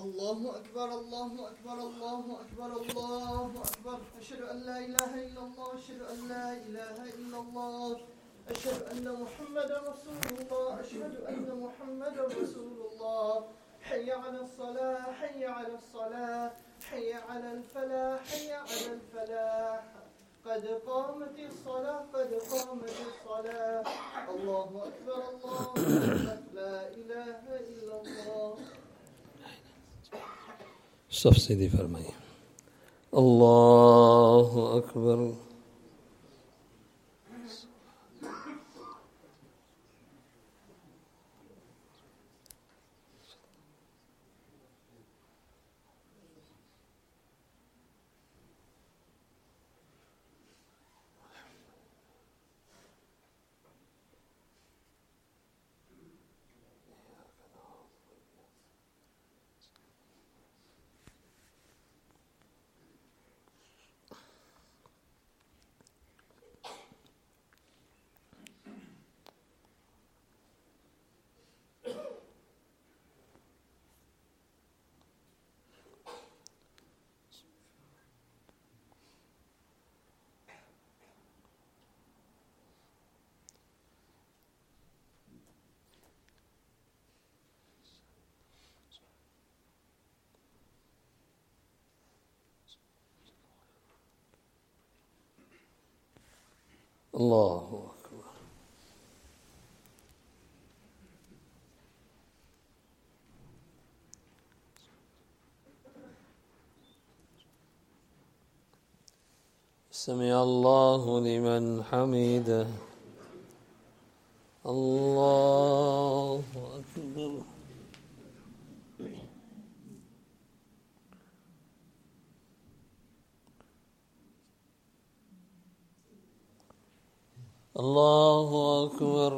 الله أكبر الله أكبر الله أكبر الله أكبر أشهد أن لا إله إلا الله أشهد أن لا إله إلا الله أشهد أن محمدا رسول الله أشهد أن محمدا رسول الله حي على الصلاة حي على الصلاة حي على الفلاح حي على الفلاح قد قامت الصلاة قد قامت الصلاة الله أكبر الله أكبر لا إله إلا الله صف سيدي فرمائیے اللہ اکبر اللہ اکبر سمع اللہ لمن حمده اللہ اکبر اللہ اکبر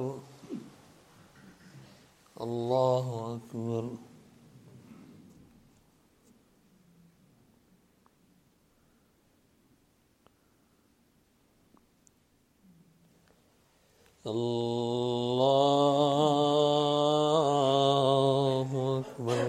اللہ اکبر اللہ اکبر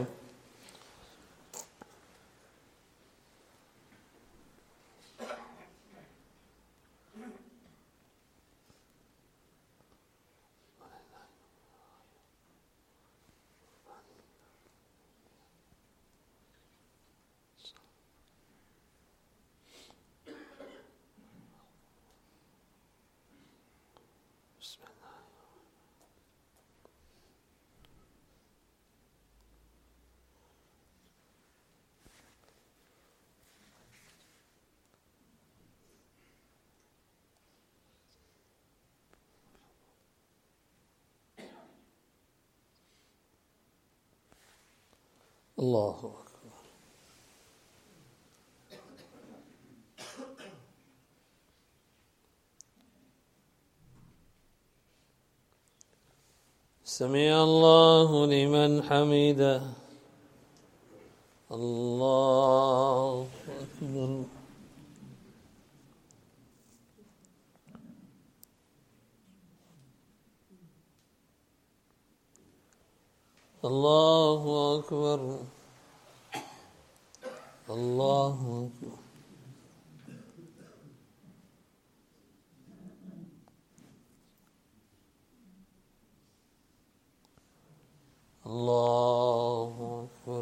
اللہ اکبر سمع اللہ لمن حمده اللہ اکبر اللہ اکبر اللہ اکبر اللہ اکبر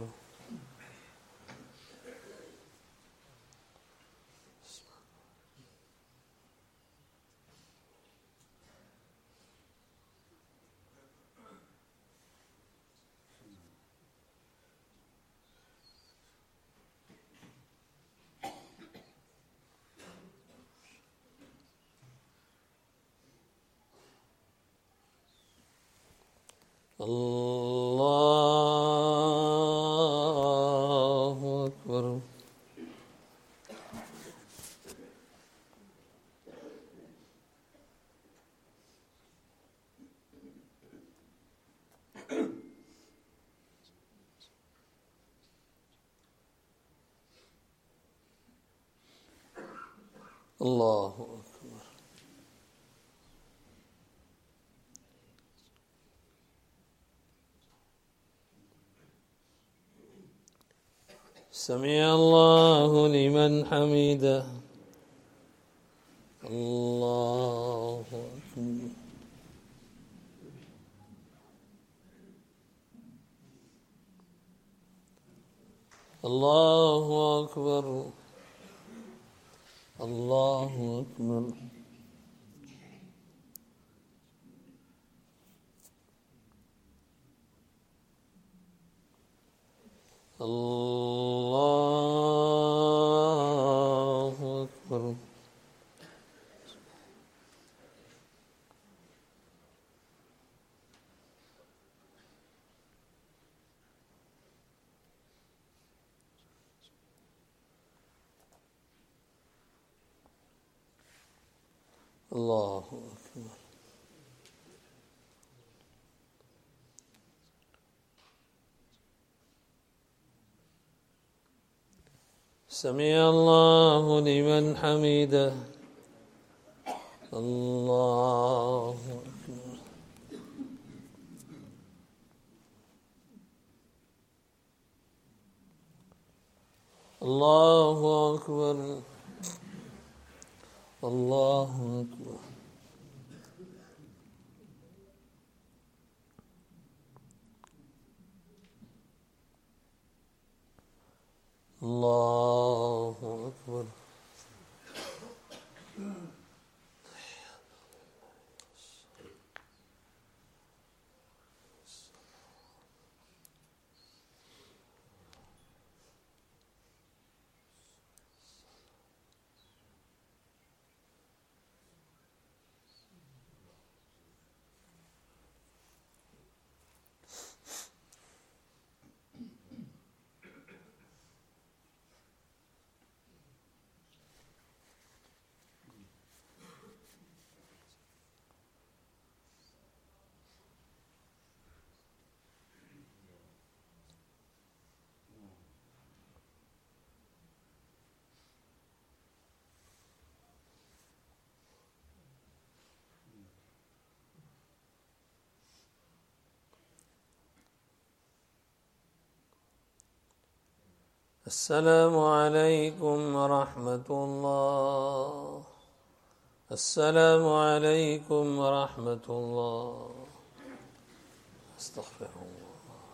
اللہ اکبر اللہ اکبر سمع الله لمن حمده الله أكبر الله أكبر الله أكبر الله أكبر الله أكبر سمع الله لمن حمده الله أكبر الله أكبر الله أكبر الله أكبر السلام عليكم ورحمة الله السلام عليكم ورحمة الله استغفر الله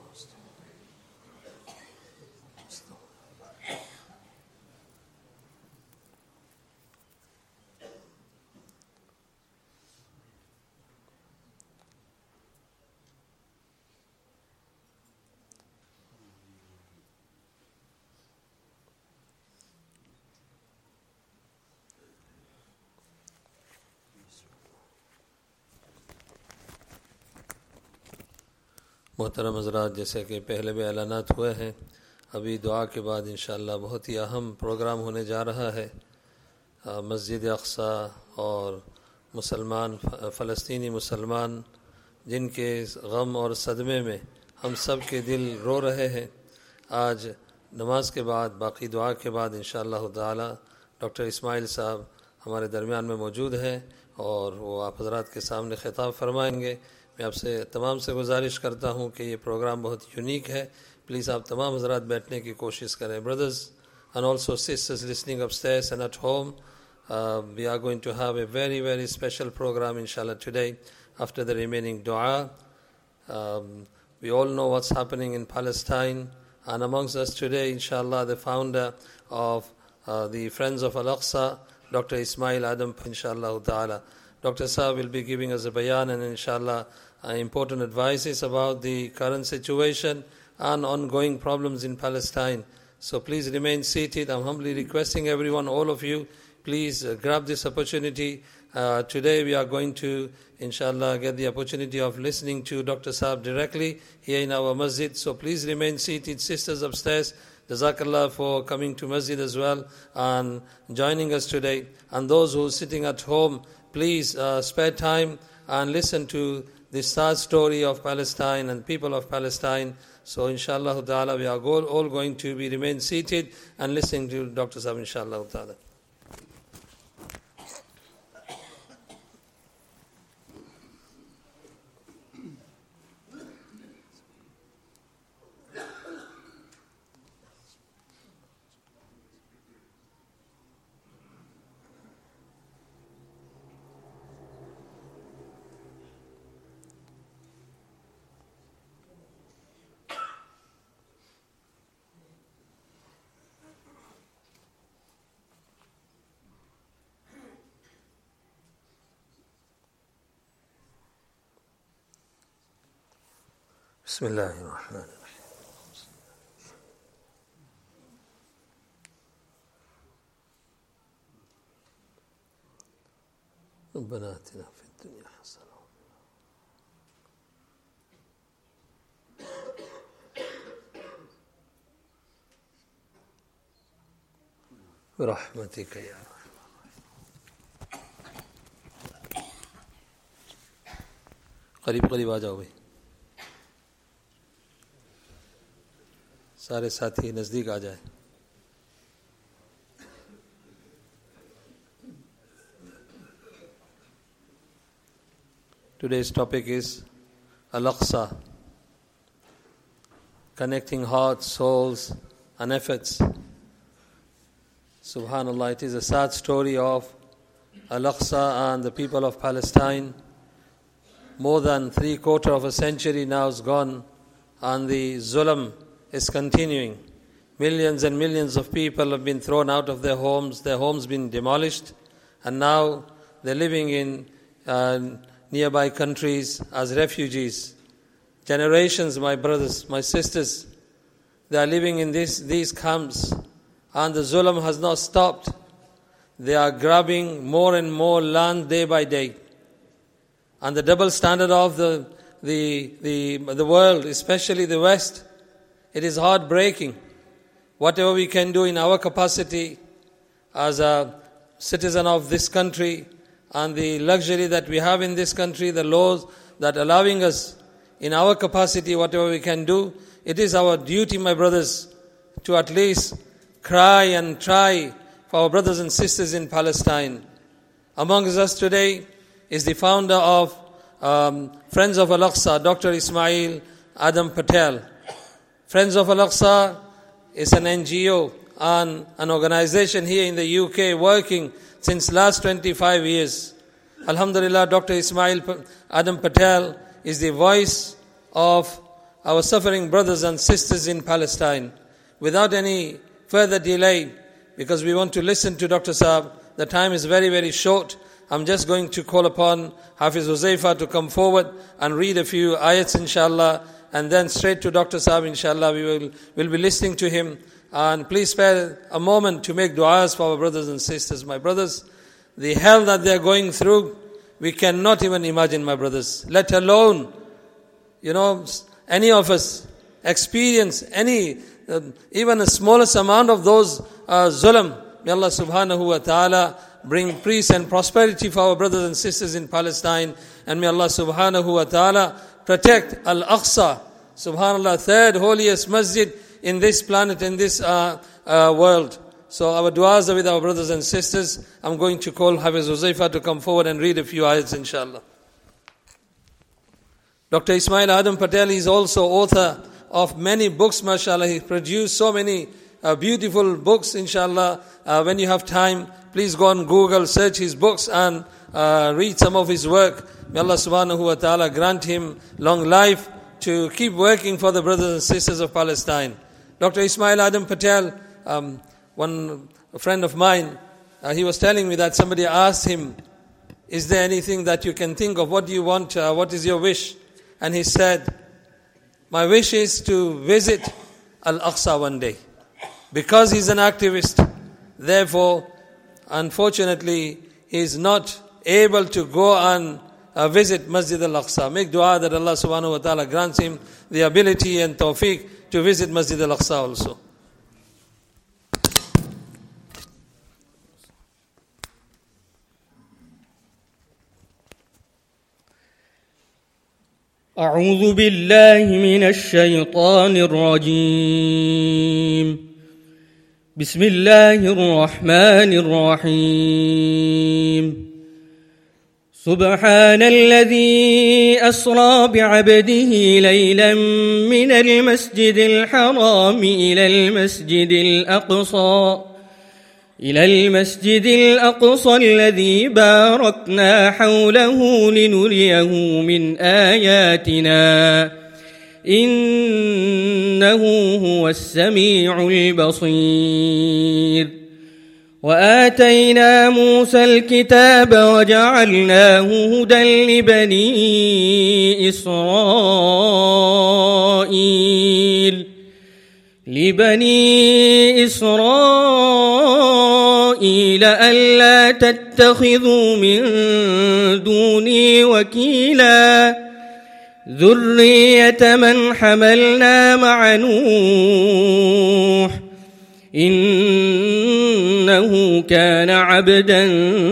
मोहतरम हज़रात, जैसे कि पहले भी ऐलानात हुए हैं, अभी दुआ के बाद इंशाअल्लाह बहुत ही अहम प्रोग्राम होने जा रहा है। मस्जिद अक़सा और मुसलमान फ़लस्तीनी मुसलमान जिनके गम और सदमे में हम सब के दिल रो रहे हैं, आज नमाज के बाद बाकी दुआ के बाद इंशाअल्लाह ताला डॉक्टर इस्माइल साहब हमारे दरमियान में मौजूद हैं और वो आप हज़रात के सामने ख़िताब फरमाएंगे। मैं आपसे तमाम से गुजारिश करता हूँ कि ये प्रोग्राम बहुत यूनिक है। प्लीज़ आप तमाम हज़रात बैठने की कोशिश करें। Brothers and also sisters listening upstairs and at home, we are going to have a very, very special program inshallah today after the remaining dua. We all know what's happening in Palestine, and amongst us today inshallah the founder of the Friends of Al-Aqsa, Dr. Ismail Adam, inshallah ta'ala. Dr. Saab will be giving us a bayan and inshallah important advices about the current situation and ongoing problems in Palestine. So please remain seated. I'm humbly requesting everyone, all of you, please grab this opportunity. Today we are going to, inshallah, get the opportunity of listening to Dr. Saab directly here in our masjid. So please remain seated. Sisters upstairs, Jazakallah for coming to masjid as well and joining us today. And those who are sitting at home, please spare time and listen to the sad story of Palestine and people of Palestine. So inshallah ta'ala we are all going to be remain seated and listening to Dr. Saab inshallah ta'ala. بسم الله الرحمن الرحيم ربنا آتنا في الدنيا حسنة برحمتك يا رحمن. करीब करीब आ जाओ भाई, सारे साथी नजदीक आ जाए. Today's topic is Al-Aqsa, connecting hearts, souls and efforts. Subhanallah, it is a sad story of Al-Aqsa and the people of Palestine. More than 3/4 of a century now is gone and the zulm is continuing. Millions and millions of people have been thrown out of their homes been demolished, and now they're living in nearby countries as refugees. Generations, my brothers, my sisters, they are living in these camps, and the zulm has not stopped. They are grabbing more and more land day by day. And the double standard of the world, especially the West, it is heartbreaking. Whatever we can do in our capacity as a citizen of this country and the luxury that we have in this country, the laws that allowing us in our capacity, whatever we can do, it is our duty, my brothers, to at least cry and try for our brothers and sisters in Palestine. Amongst us today is the founder of Friends of Al-Aqsa, Dr. Ismail Adam Patel. Friends of Al-Aqsa is an NGO and an organization here in the UK working since last 25 years. Alhamdulillah, Dr. Ismail Adam Patel is the voice of our suffering brothers and sisters in Palestine. Without any further delay, because we want to listen to Dr. Saab, the time is very, very short. I'm just going to call upon Hafiz Huzaifa to come forward and read a few ayats, inshallah, and then straight to Dr. Saab, inshallah. We'll be listening to him. And please spare a moment to make du'as for our brothers and sisters. My brothers, the hell that they are going through, we cannot even imagine, my brothers. Let alone, any of us experience even the smallest amount of those zulm. May Allah subhanahu wa ta'ala bring peace and prosperity for our brothers and sisters in Palestine, and may Allah subhanahu wa ta'ala protect Al-Aqsa, subhanallah, third holiest masjid in this planet, in this world. So our du'as are with our brothers and sisters. I'm going to call Hafiz Huzaifa to come forward and read a few ayats, inshallah. Dr. Ismail Adam Patel is also author of many books, mashallah. He produced so many beautiful books, inshallah. When you have time, please go on Google, search his books and read some of his work. May Allah subhanahu wa ta'ala grant him long life to keep working for the brothers and sisters of Palestine. Dr. Ismail Adam Patel, one friend of mine, he was telling me that somebody asked him, is there anything that you can think of? What do you want? What is your wish? And he said, my wish is to visit Al-Aqsa one day. Because he's an activist, therefore, unfortunately, he is not able to go and visit Masjid Al-Aqsa. Make dua that Allah subhanahu wa ta'ala grants him the ability and tawfiq to visit Masjid Al-Aqsa also. أعوذ بالله من الشيطان الرجيم. بسم الله الرحمن الرحيم. سبحان الذي أسرى بعبده ليلا من المسجد الحرام إلى المسجد الأقصى الذي باركنا حوله لنريه من آياتنا إنه هو السميع البصير. وآتينا موسى الكتاب وجعلناه هدى لبني إسرائيل ألا تتخذوا من دوني وكيلا ذرية من حملنا مع نوح إنه كان عبدا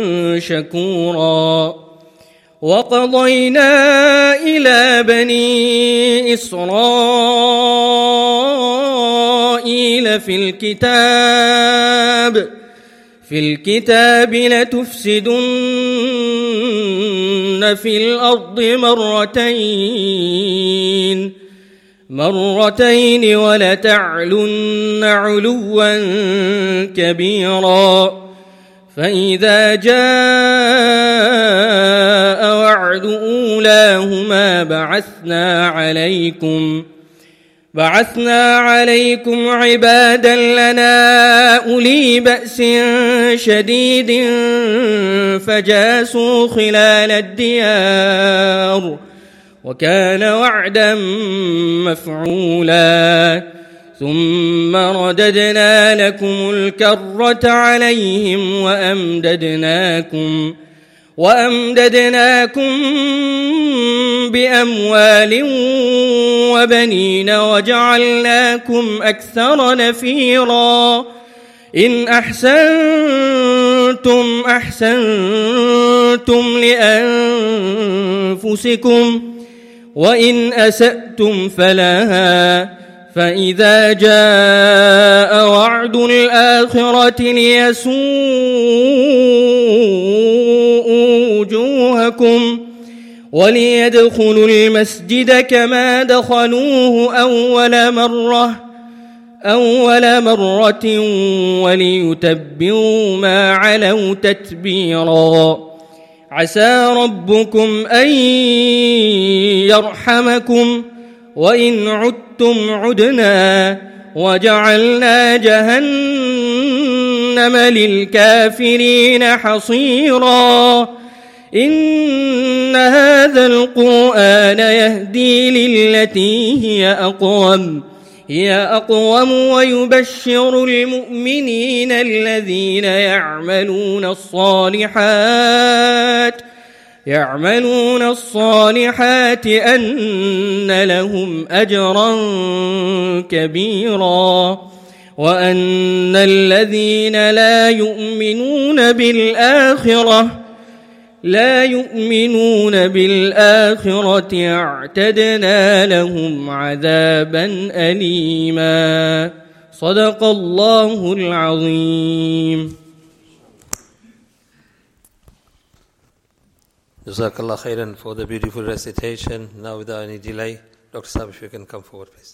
شكورا وقضينا إلى بني إسرائيل في الكتاب لتفسدن في الأرض مرتين ولتعلن علوا كبيرا فإذا جاء وعد أولاهما بعثنا عليكم عبادا لنا أولي بأس شديد فجاسوا خلال الديار وكان وعدا مفعولا ثم رددنا لكم الكرة عليهم وأمددناكم بأموال وبنين وجعلناكم أكثر نفيرا إن أحسنتم لأنفسكم وإن أسأتم فلها فإذا جاء وعد الآخرة ليسوءوا وجوهكم وليدخلوا المسجد كما دخلوه أول مرة وليتبروا ما علوا تتبيرا عسى ربكم أن يرحمكم وإن عدتم عدنا وجعلنا جهنم للكافرين حصيرا إن هذا القرآن يهدي للتي هي أقوم ويبشر المؤمنين الذين يعملون الصالحات أن لهم أجرا كبيرا وأن الذين لا يؤمنون بالآخرة اعتدنا لهم عذابا أليما صدق الله العظيم. Jazakallah khairan for the beautiful recitation. Now without any delay, Dr. Sahib, if you can come forward, please.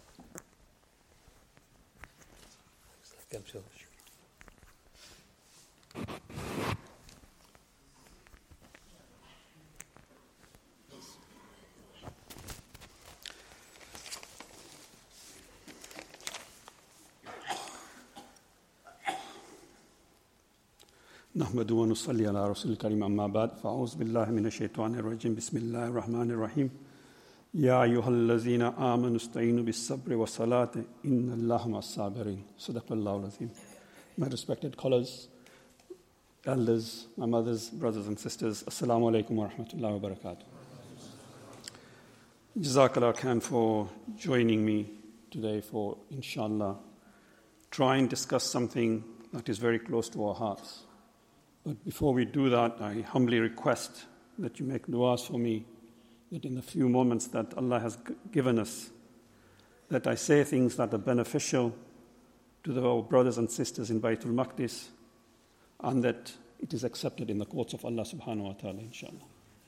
نحمد ونصلي على رسول الكريم أما بعد فأعوذ بالله من الشيطان الرجيم بسم الله الرحمن الرحيم يا أيها الذين آمنوا استعينوا بالصبر والصلاة إن الله مع الصابرين صدق الله العظيم. My respected callers, elders, my mothers, brothers and sisters, Assalamu alaikum wa rahmatullahi wa barakatuh. Jazakallah khair for joining me today for, inshallah, try and discuss something that is very close to our hearts. But before we do that, I humbly request that you make du'as for me, that in the few moments that Allah has given us, that I say things that are beneficial to our brothers and sisters in Baytul Maqdis, and that it is accepted in the courts of Allah subhanahu wa ta'ala, inshallah.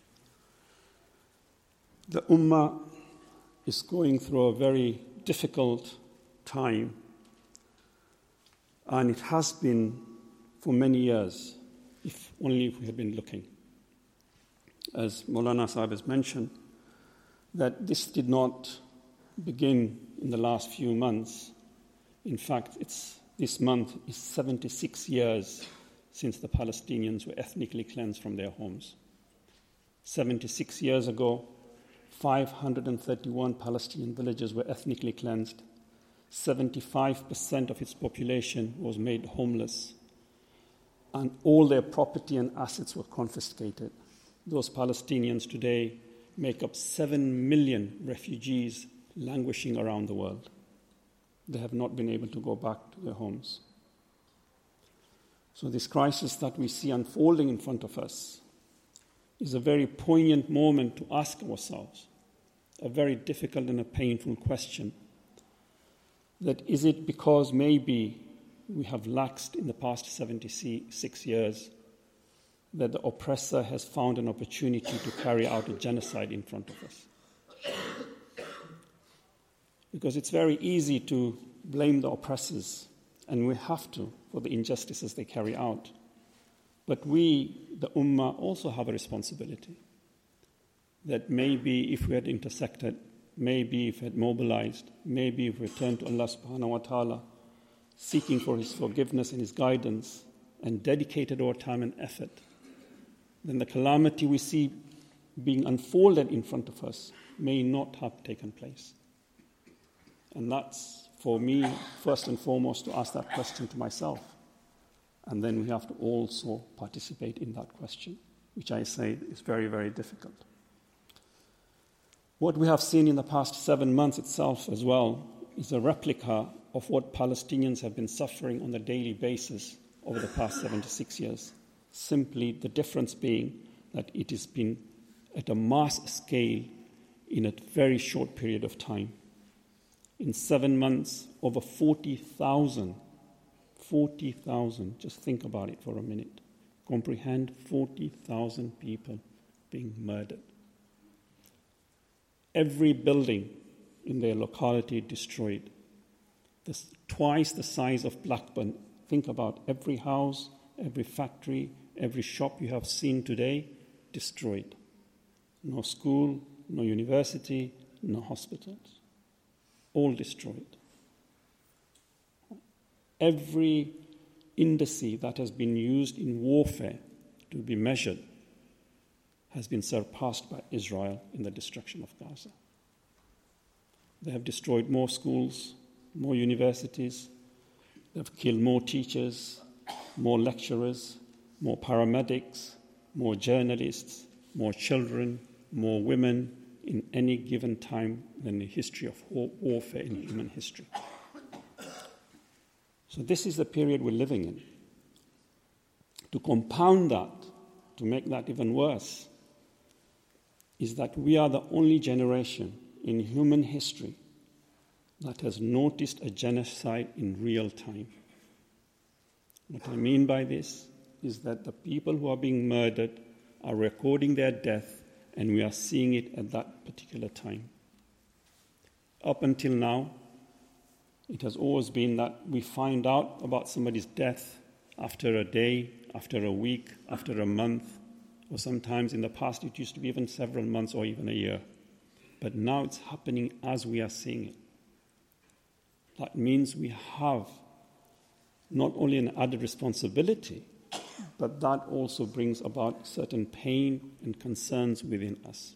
The Ummah is going through a very difficult time, and it has been for many years, if only we had been looking. As Maulana Sahib has mentioned, that this did not begin in the last few months. In fact, it's this month is 76 years since the Palestinians were ethnically cleansed from their homes. 76 years ago, 531 Palestinian villages were ethnically cleansed. 75% of its population was made homeless, and all their property and assets were confiscated. Those Palestinians today make up 7 million refugees languishing around the world. They have not been able to go back to their homes. So this crisis that we see unfolding in front of us is a very poignant moment to ask ourselves a very difficult and a painful question. That is it because maybe we have laxed in the past 76 years that the oppressor has found an opportunity to carry out a genocide in front of us? Because it's very easy to blame the oppressors, and we have to, for the injustices they carry out. But we, the Ummah, also have a responsibility. That maybe if we had intersected, maybe if we had mobilized, maybe if we turned to Allah subhanahu wa ta'ala, seeking for His forgiveness and His guidance, and dedicated our time and effort, then the calamity we see being unfolded in front of us may not have taken place. And that's, for me, first and foremost, to ask that question to myself. And then we have to also participate in that question, which I say is very, very difficult. What we have seen in the past 7 months itself as well is a replica of what Palestinians have been suffering on a daily basis over the past 76 years. Simply the difference being that it has been at a mass scale in a very short period of time. In 7 months, over 40,000, just think about it for a minute. Comprehend 40,000 people being murdered. Every building in their locality destroyed. Twice the size of Blackburn. Think about every house, every factory, every shop you have seen today destroyed. No school, no university, no hospitals. All destroyed. Every indice that has been used in warfare to be measured has been surpassed by Israel in the destruction of Gaza. They have destroyed more schools, more universities. They have killed more teachers, more lecturers, more paramedics, more journalists, more children, more women in any given time in the history of warfare in human history. So this is the period we're living in. To compound that, to make that even worse, is that we are the only generation in human history that has noticed a genocide in real time. What I mean by this is that the people who are being murdered are recording their death, and we are seeing it at that particular time. Up until now, it has always been that we find out about somebody's death after a day, after a week, after a month, or sometimes in the past it used to be even several months or even a year. But now it's happening as we are seeing it. That means we have not only an added responsibility, but that also brings about certain pain and concerns within us.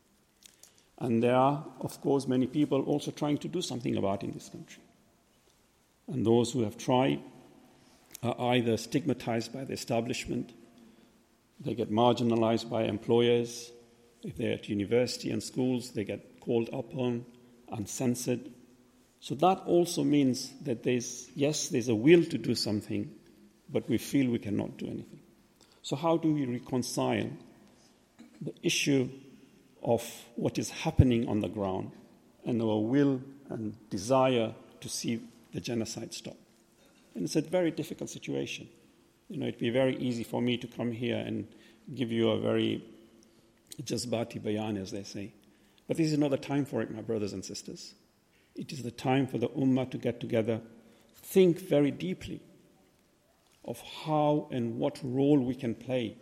And there are, of course, many people also trying to do something about it in this country. And those who have tried are either stigmatized by the establishment, they get marginalized by employers. If they're at university and schools, they get called upon and censored. So that also means that there's a will to do something, but we feel we cannot do anything. So how do we reconcile the issue of what is happening on the ground and our will and desire to see the genocide stop? And it's a very difficult situation. It'd be very easy for me to come here and give you a very jazbati bayan, as they say. But this is not the time for it, my brothers and sisters. It is the time for the Ummah to get together, think very deeply of how and what role we can play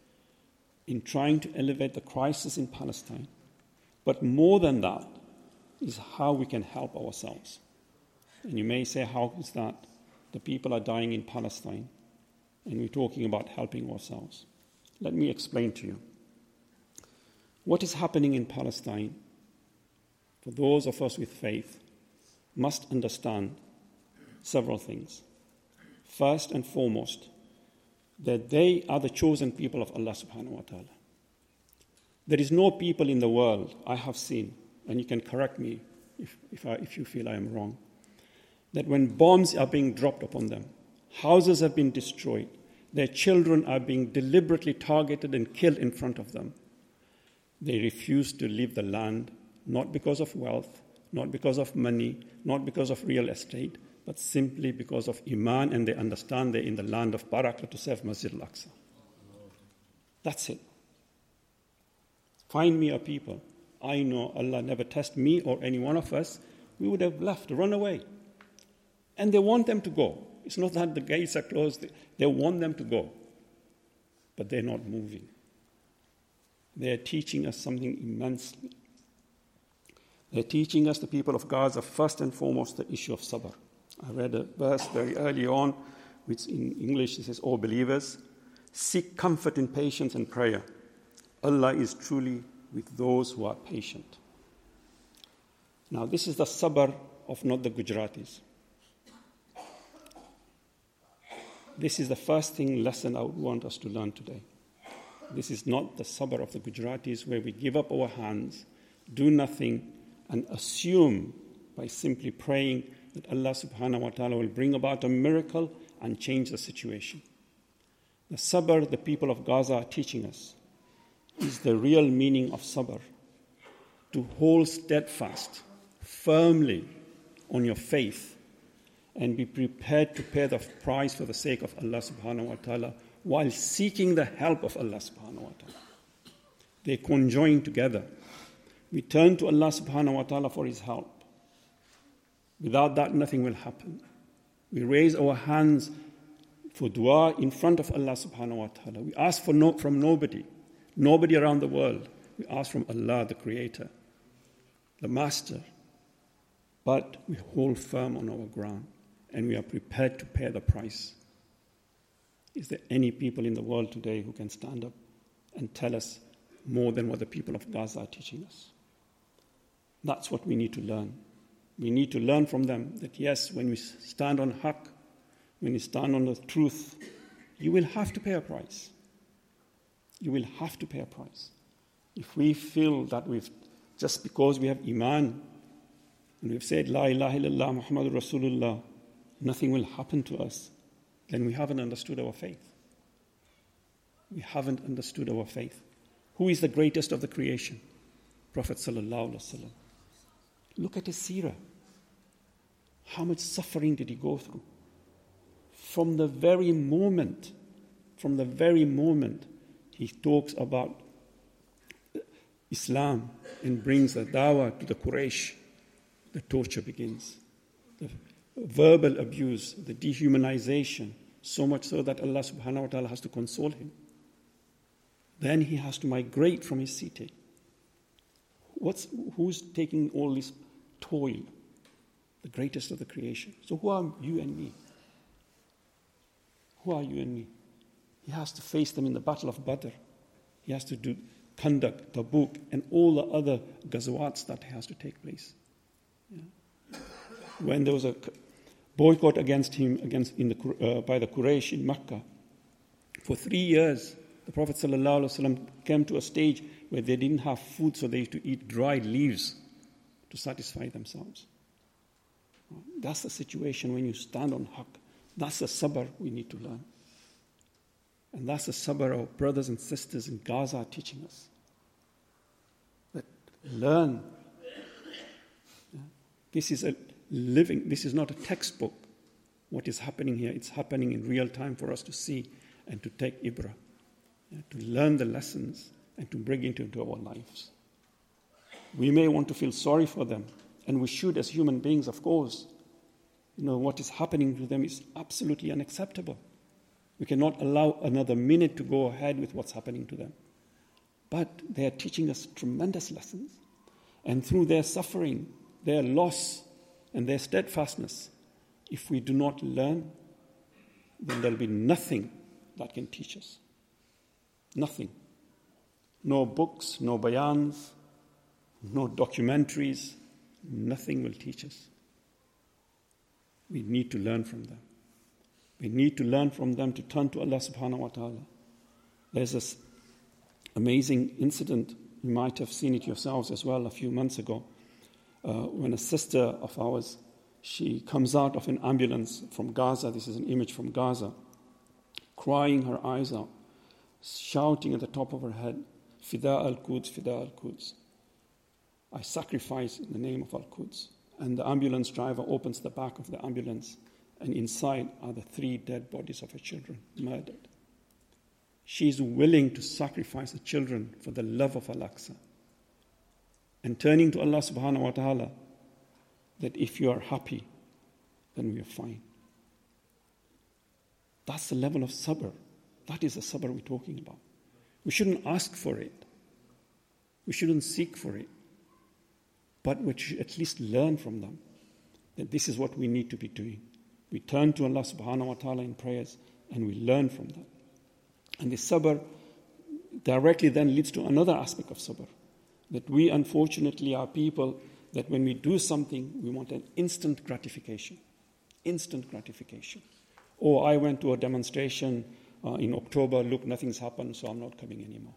in trying to elevate the crisis in Palestine. But more than that is how we can help ourselves. And you may say, how is that? the people are dying in Palestine, and we're talking about helping ourselves. Let me explain to you. What is happening in Palestine, for those of us with faith, must understand several things. First and foremost, that they are the chosen people of Allah subhanahu wa ta'ala. There is no people in the world I have seen, and you can correct me if you feel I am wrong, that when bombs are being dropped upon them, houses have been destroyed, their children are being deliberately targeted and killed in front of them, they refuse to leave the land, not because of wealth, not because of money, not because of real estate, but simply because of Iman, and they understand they're in the land of Barakah to serve Masjid al-Aqsa. That's it. Find me a people. I know Allah never tested me or any one of us. We would have left, run away. And they want them to go. It's not that the gates are closed. They want them to go. But they're not moving. They're teaching us something immensely. They're teaching us, the people of Gaza, first and foremost, the issue of sabr. I read a verse very early on, which in English it says, "O believers, seek comfort in patience and prayer. Allah is truly with those who are patient." Now, this is the sabr of not the Gujaratis. This is the first lesson I would want us to learn today. This is not the sabr of the Gujaratis, where we give up our hands, do nothing, and assume by simply praying that Allah subhanahu wa ta'ala will bring about a miracle and change the situation. The sabr the people of Gaza are teaching us is the real meaning of sabr, to hold steadfast, firmly on your faith and be prepared to pay the price for the sake of Allah subhanahu wa ta'ala while seeking the help of Allah subhanahu wa ta'ala. They conjoin together. We turn to Allah subhanahu wa ta'ala for His help. Without that, nothing will happen. We raise our hands for dua in front of Allah subhanahu wa ta'ala. We ask from nobody around the world. We ask from Allah, the Creator, the Master. But we hold firm on our ground, and we are prepared to pay the price. Is there any people in the world today who can stand up and tell us more than what the people of Gaza are teaching us? That's what we need to learn. We need to learn from them that yes, when we stand on haqq, when we stand on the truth, you will have to pay a price. You will have to pay a price. If we feel that just because we have Iman, and we've said, La ilaha illallah Muhammadur Rasulullah, nothing will happen to us, then we haven't understood our faith. We haven't understood our faith. Who is the greatest of the creation? Prophet sallallahu alaihi wasallam. Look at his seerah. How much suffering did he go through? From the very moment he talks about Islam and brings the dawah to the Quraysh, the torture begins. The verbal abuse, the dehumanization, so much so that Allah subhanahu wa ta'ala has to console him. Then he has to migrate from his city. Who's taking all this toil? The greatest of the creation. So who are you and me? Who are you and me? He has to face them in the Battle of Badr. He has to conduct Tabuk and all the other ghazwats that has to take place. Yeah. When there was a boycott against him by the Quraysh in Makkah, for 3 years, the Prophet ﷺ came to a stage where they didn't have food, so they used to eat dried leaves to satisfy themselves. That's the situation when you stand on haqq. That's the sabr we need to learn. And that's the sabr our brothers and sisters in Gaza are teaching us. That learn. This is this is not a textbook. What is happening here, it's happening in real time for us to see and to take ibrah. To learn the lessons and to bring it into our lives. We may want to feel sorry for them, and we should as human beings, of course. What is happening to them is absolutely unacceptable. We cannot allow another minute to go ahead with what's happening to them. But they are teaching us tremendous lessons. And through their suffering, their loss, and their steadfastness, If we do not learn, then there'll be nothing that can teach us. Nothing. No books, no bayans, no documentaries, nothing will teach us. We need to learn from them. We need to learn from them to turn to Allah subhanahu wa ta'ala. There's this amazing incident, you might have seen it yourselves as well a few months ago, when a sister of ours, she comes out of an ambulance from Gaza, this is an image from Gaza, crying her eyes out, shouting at the top of her head, Fida al-Quds, Fida al-Quds. I sacrifice in the name of al-Quds. And the ambulance driver opens the back of the ambulance, and inside are the 3 dead bodies of her children, murdered. She is willing to sacrifice the children for the love of Al-Aqsa. And turning to Allah subhanahu wa ta'ala, that if you are happy, then we are fine. That's the level of sabr. That is the sabr we're talking about. We shouldn't ask for it. We shouldn't seek for it. But we should at least learn from them that this is what we need to be doing. We turn to Allah subhanahu wa ta'ala in prayers and we learn from that. And the sabr directly then leads to another aspect of sabr. That we unfortunately are people that when we do something, we want an instant gratification. Instant gratification. Oh, I went to a demonstration in October, look, nothing's happened, so I'm not coming anymore.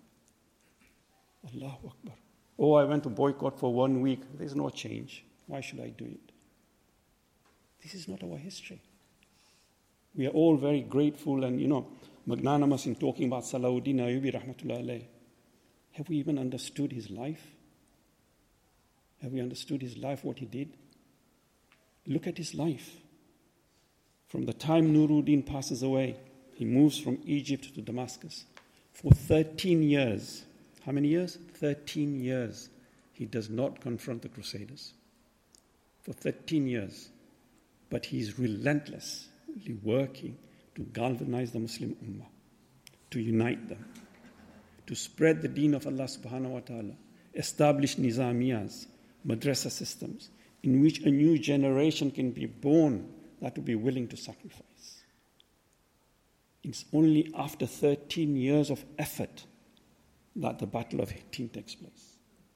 Allahu Akbar. Oh, I went to boycott for 1 week, there's no change. Why should I do it? This is not our history. We are all very grateful and, magnanimous in talking about Salahuddin Ayyubi rahmatullah alayh. Have we even understood his life? Have we understood his life, what he did? Look at his life. From the time Nuruddin passes away, he moves from Egypt to Damascus. For 13 years, how many years? 13 years, he does not confront the Crusaders. For 13 years. But he is relentlessly working to galvanize the Muslim Ummah, to unite them, to spread the deen of Allah subhanahu wa ta'ala, establish nizamiyas, madrasa systems, in which a new generation can be born that will be willing to sacrifice. It's only after 13 years of effort that the Battle of Hittin takes place.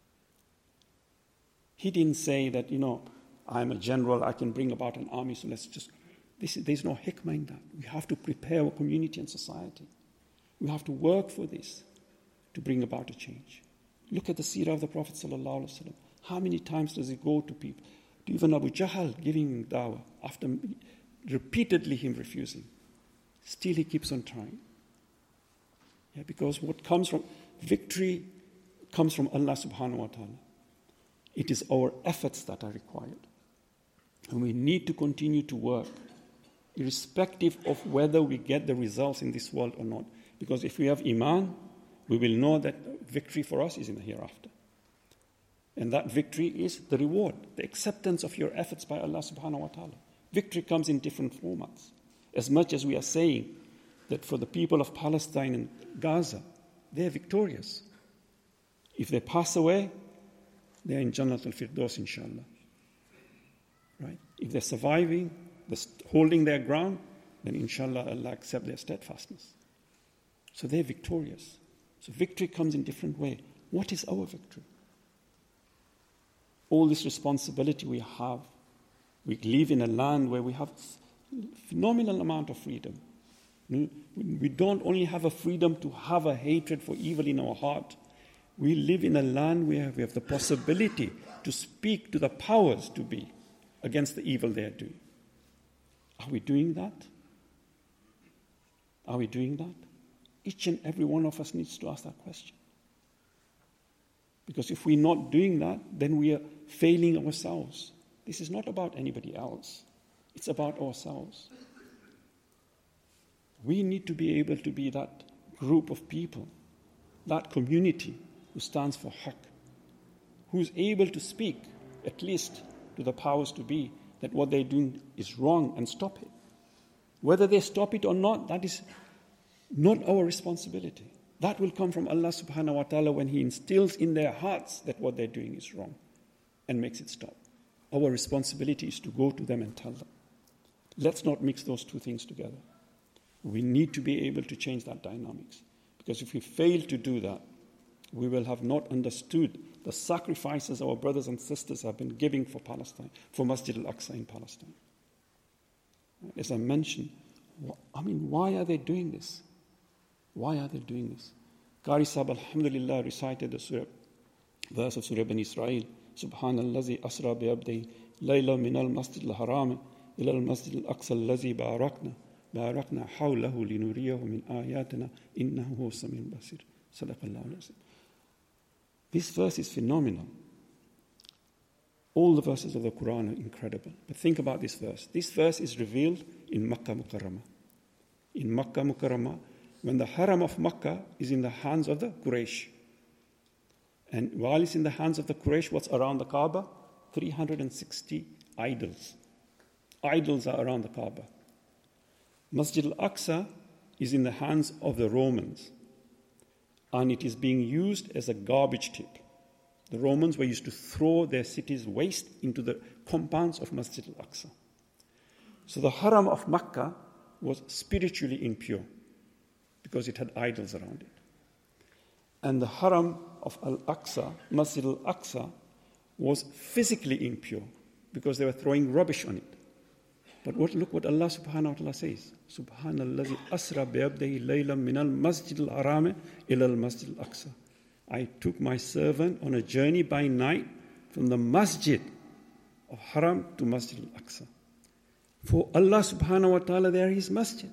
He didn't say that, I'm a general, I can bring about an army, so let's just... There's no hikmah in that. We have to prepare our community and society. We have to work for this to bring about a change. Look at the seerah of the Prophet ﷺ. How many times does he go to people? To even Abu Jahl giving him dawah, after repeatedly him refusing. Still he keeps on trying. Yeah, because what comes from victory comes from Allah subhanahu wa ta'ala. It is our efforts that are required. And we need to continue to work, irrespective of whether we get the results in this world or not. Because if we have Iman, we will know that victory for us is in the hereafter. And that victory is the reward, the acceptance of your efforts by Allah subhanahu wa ta'ala. Victory comes in different formats. As much as we are saying that for the people of Palestine and Gaza, they are victorious. If they pass away, they are in Jannat al-Firdaus, inshallah. Right? If they're surviving, they're holding their ground, then inshallah Allah accept their steadfastness. So they're victorious. So victory comes in different ways. What is our victory? All this responsibility we have. We live in a land where we have phenomenal amount of freedom. We don't only have a freedom to have a hatred for evil in our heart. We live in a land where we have the possibility to speak to the powers to be against the evil they are doing. Are we doing that? Are we doing that? Each and every one of us needs to ask that question. Because if we're not doing that, then we are failing ourselves. This is not about anybody else. It's about ourselves. We need to be able to be that group of people, that community who stands for haqq, who's able to speak, at least to the powers to be, that what they're doing is wrong and stop it. Whether they stop it or not, that is not our responsibility. That will come from Allah subhanahu wa ta'ala when He instills in their hearts that what they're doing is wrong and makes it stop. Our responsibility is to go to them and tell them. Let's not mix those two things together. We need to be able to change that dynamics. Because if we fail to do that, we will have not understood the sacrifices our brothers and sisters have been giving for Palestine, for Masjid al-Aqsa in Palestine. As I mentioned, why are they doing this? Why are they doing this? Qari Sahib, alhamdulillah, recited the verse of Surah Bani Israel, Subhanallazi asra bi'abdihi layla min al-masjid al-haram ila al-masjid al-aqsa allazi barakna hawlahu linuriyahu min ayatina innahu huwa as-sami'ul basir. Sadaqallahu al-azim. This verse is phenomenal. All the verses of the Quran are incredible. But think about this verse. This verse is revealed in Makkah Mukarramah. In Makkah Mukarramah, when the Haram of Makkah is in the hands of the Quraysh. And while it's in the hands of the Quraysh, what's around the Kaaba? 360 idols. Idols are around the Kaaba. Masjid al-Aqsa is in the hands of the Romans. And it is being used as a garbage tip. The Romans were used to throw their city's waste into the compounds of Masjid al-Aqsa. So the Haram of Makkah was spiritually impure because it had idols around it. And the Haram of Al-Aqsa, Masjid al-Aqsa, was physically impure because they were throwing rubbish on it. But look what Allah subhanahu wa ta'ala says. Subhanallazi asra bi'abdihi laylan min al-masjid al-haram ila al-masjid al-aqsa. I took my servant on a journey by night from the masjid of Haram to Masjid al-Aqsa. For Allah subhanahu wa ta'ala, there is masjid.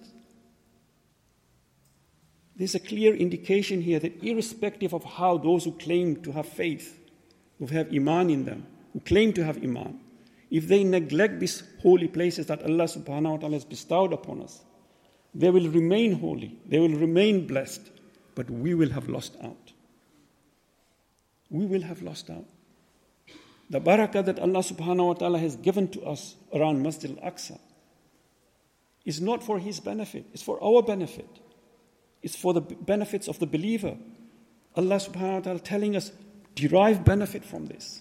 There's a clear indication here that irrespective of how those who claim to have faith, who have iman in them, who claim to have iman, if they neglect these holy places that Allah subhanahu wa ta'ala has bestowed upon us, they will remain holy, they will remain blessed, but we will have lost out. We will have lost out. The barakah that Allah subhanahu wa ta'ala has given to us around Masjid al-Aqsa is not for His benefit, it's for our benefit. It's for the benefits of the believer. Allah subhanahu wa ta'ala telling us, derive benefit from this.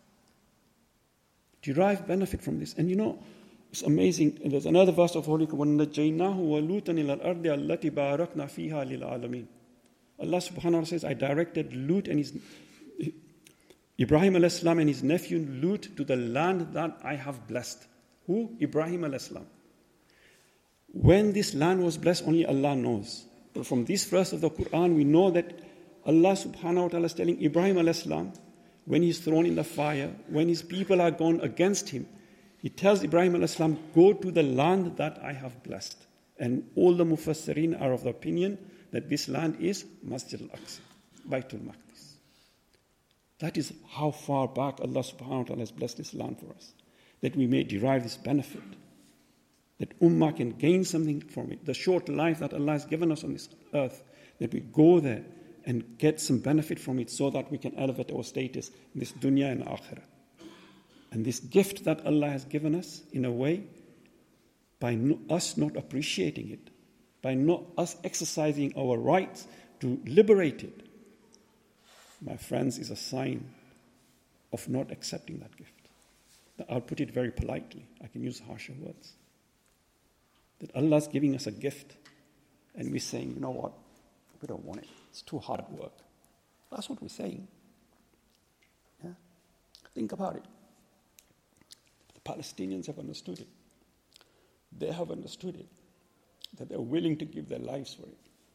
Derive benefit from this. And you know, it's amazing. And there's another verse of Holy Quran, وَنَجَّيْنَاهُ وَلُوتًا إِلَى الْأَرْضِ الَّتِي بَارَكْنَا فِيهَا لِلْعَالَمِينَ. Allah subhanahu wa ta'ala says, I directed Lut and Ibrahim alayhi salam and his nephew Lut to the land that I have blessed. Who? Ibrahim alayhi salam. When this land was blessed, only Allah knows. But from this verse of the Quran, we know that Allah subhanahu wa ta'ala is telling Ibrahim alayhi salam, when he's thrown in the fire, when his people are gone against him, he tells Ibrahim alayhi salam, go to the land that I have blessed. And all the Mufassirin are of the opinion that this land is Masjid al-Aqsa, Baitul Maqdis. That is how far back Allah subhanahu wa ta'ala has blessed this land for us, that we may derive this benefit, that Ummah can gain something from it. The short life that Allah has given us on this earth, that we go there and get some benefit from it so that we can elevate our status in this dunya and akhirah. And this gift that Allah has given us, in a way, by us not appreciating it, by not us exercising our rights to liberate it, my friends, is a sign of not accepting that gift. I'll put it very politely. I can use harsher words. That Allah's giving us a gift, and we're saying, you know what, we don't want it. It's too hard work. That's what we're saying. Yeah? Think about it. The Palestinians have understood it. They have understood it, that they're willing to give their lives for it.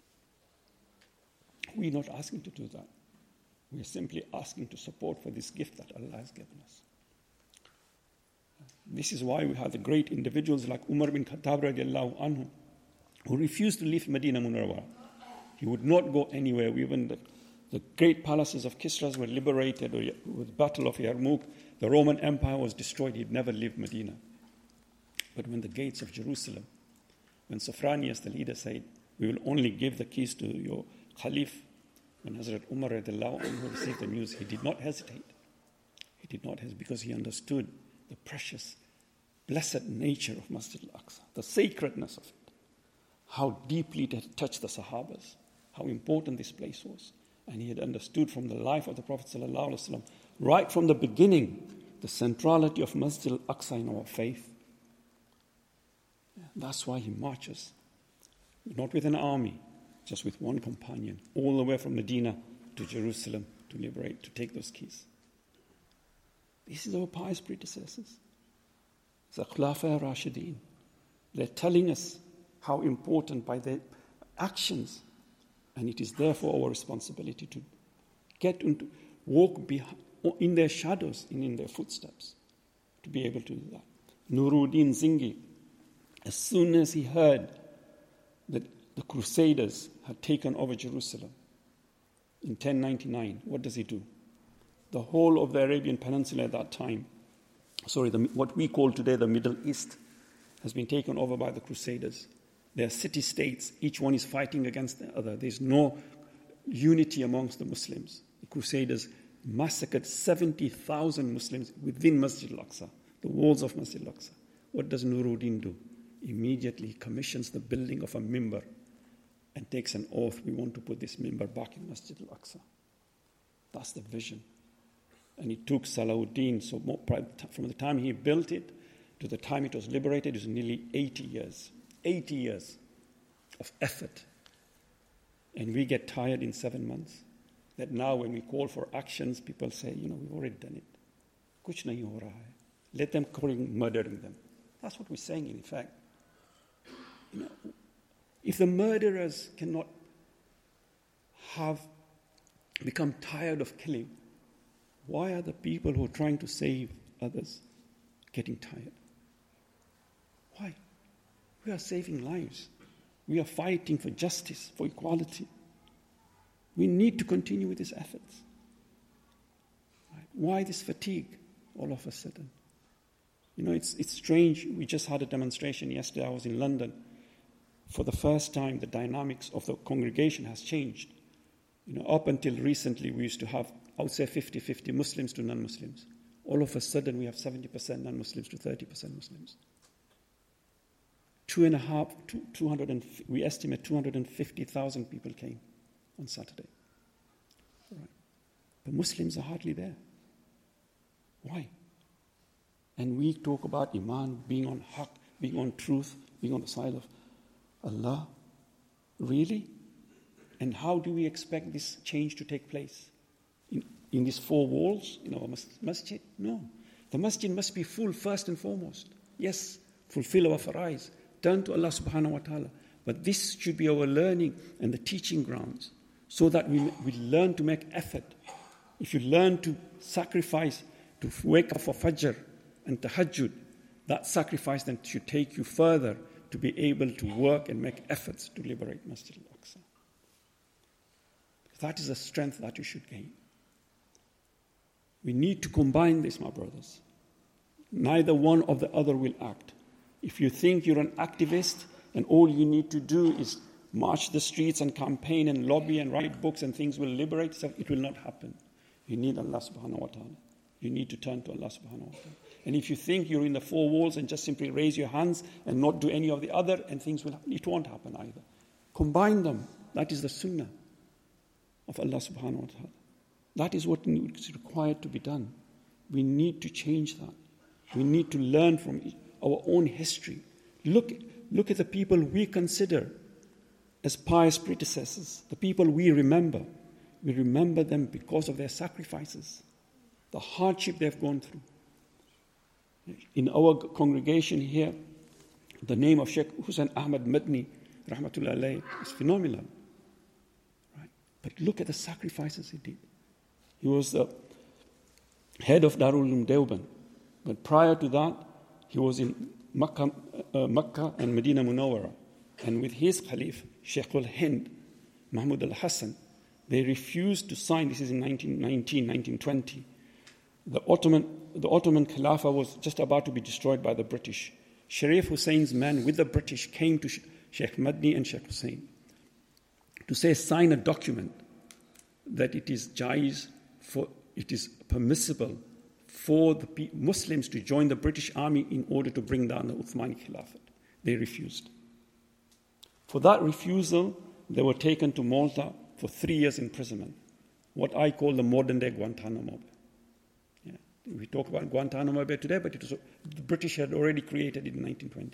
We're not asking to do that. We're simply asking to support for this gift that Allah has given us. This is why we have the great individuals like Umar bin Khattab radiallahu anhu, who refused to leave Medina Munawwara. He would not go anywhere. Even the great palaces of Kisra were liberated, or with the Battle of Yarmouk, the Roman Empire was destroyed. He'd never leave Medina. But when the gates of Jerusalem, when Sophronius, the leader, said, we will only give the keys to your Khalif, when Hazrat Umar radiallahu anhu received the news, he did not hesitate. He did not hesitate because he understood the precious, blessed nature of Masjid al-Aqsa, the sacredness of it, how deeply it had touched the Sahabas, how important this place was. And he had understood from the life of the Prophet ﷺ, right from the beginning, the centrality of Masjid al-Aqsa in our faith. That's why he marches, not with an army, just with one companion, all the way from Medina to Jerusalem to liberate, to take those keys. This is our pious predecessors, the Khulafa Rashideen. They're telling us how important by their actions, and it is therefore our responsibility to get into, walk in their shadows and in their footsteps, to be able to do that. Nuruddin Zingi, as soon as he heard that the Crusaders had taken over Jerusalem in 1099, what does he do? The whole of the Arabian Peninsula at that time, what we call today the Middle East, has been taken over by the Crusaders. They are city-states. Each one is fighting against the other. There's no unity amongst the Muslims. The Crusaders massacred 70,000 Muslims within Masjid al-Aqsa, the walls of Masjid al-Aqsa. What does Nuruddin do? Immediately commissions the building of a mimbar and takes an oath, we want to put this mimbar back in Masjid al-Aqsa. That's the vision. And it took Salahuddin, so from the time he built it to the time it was liberated, it was nearly 80 years. 80 years of effort. And we get tired in 7 months. That now when we call for actions, people say, we've already done it. Kuch nahi ho raha hai. Let them call murdering them. That's what we're saying in fact. If the murderers cannot have become tired of killing, why are the people who are trying to save others getting tired? Why? We are saving lives. We are fighting for justice, for equality. We need to continue with these efforts. Right? Why this fatigue all of a sudden? It's strange. We just had a demonstration yesterday. I was in London. For the first time, the dynamics of the congregation has changed. Up until recently, we used to have, I would say, 50-50 Muslims to non-Muslims. All of a sudden, we have 70% non-Muslims to 30% Muslims. We estimate 250,000 people came on Saturday. Right. The Muslims are hardly there. Why? And we talk about Iman, being on haqq, being on truth, being on the side of Allah. Really? And how do we expect this change to take place? In these 4 walls, in our masjid? No. The masjid must be full first and foremost. Yes, fulfill our farais, turn to Allah subhanahu wa ta'ala. But this should be our learning and the teaching grounds, so that we learn to make effort. If you learn to sacrifice, to wake up for Fajr and Tahajjud, that sacrifice then should take you further to be able to work and make efforts to liberate Masjid al-Aqsa. That is a strength that you should gain. We need to combine this, my brothers. Neither one or the other will act. If you think you're an activist and all you need to do is march the streets and campaign and lobby and write books and things will liberate itself, it will not happen. You need Allah subhanahu wa ta'ala. You need to turn to Allah subhanahu wa ta'ala. And if you think you're in the 4 walls and just simply raise your hands and not do any of the other, and things will happen, it won't happen either. Combine them. That is the sunnah of Allah subhanahu wa ta'ala. That is what is required to be done. We need to change that. We need to learn from our own history. Look at the people we consider as pious predecessors, the people we remember. We remember them because of their sacrifices, the hardship they've gone through. In our congregation here, the name of Sheikh Hussain Ahmad Madni, rahmatullah alayhi, is phenomenal. Right? But look at the sacrifices he did. He was the head of Darul Uloom Deoband. But prior to that, he was in Makkah and Medina Munawwara. And with his Khalif, Sheikh al-Hind, Mahmud al-Hassan, they refused to sign. This is in 1920. The Ottoman Khilafah was just about to be destroyed by the British. Sharif Hussein's men with the British came to Sheikh Madni and Sheikh Hussein to say, sign a document that it is jaiz, it is permissible for the Muslims to join the British army in order to bring down the Uthmani Khilafat. They refused. For that refusal, they were taken to Malta for 3 years imprisonment, what I call the modern-day Guantanamo Bay. Yeah. We talk about Guantanamo Bay today, but the British had already created it in the 1920s.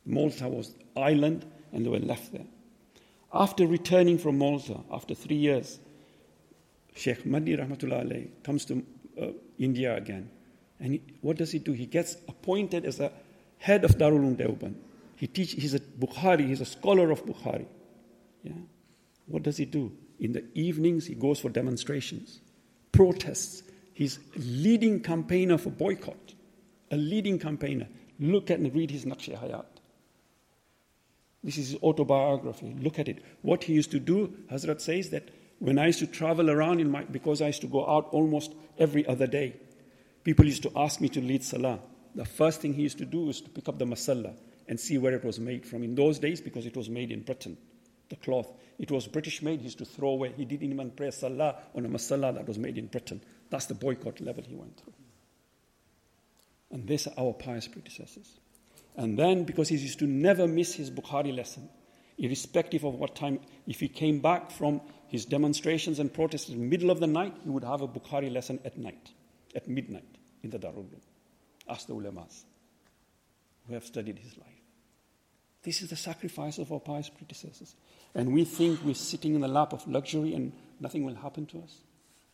Malta was island, and they were left there. After returning from Malta, after 3 years, Sheikh Mahdi Rahmatullah Alayhi comes to India again. And what does he do? He gets appointed as the head of Darul Uloom Deoband. He's a Bukhari, he's a scholar of Bukhari. Yeah. What does he do? In the evenings, he goes for demonstrations, protests. He's a leading campaigner for boycott, a leading campaigner. Look at and read his Naqsh-e-Hayat. This is his autobiography. Look at it. What he used to do, Hazrat says that when I used to travel around, because I used to go out almost every other day, people used to ask me to lead salah. The first thing he used to do was to pick up the masalla and see where it was made from. In those days, because it was made in Britain, the cloth, it was British made, he used to throw away. He didn't even pray salah on a masalla that was made in Britain. That's the boycott level he went through. And these are our pious predecessors. And then, because he used to never miss his Bukhari lesson, irrespective of what time, if he came back from his demonstrations and protests in the middle of the night, he would have a Bukhari lesson at night, at midnight, in the Darul Uloom. Ask the ulamas who have studied his life. This is the sacrifice of our pious predecessors. And we think we're sitting in the lap of luxury and nothing will happen to us.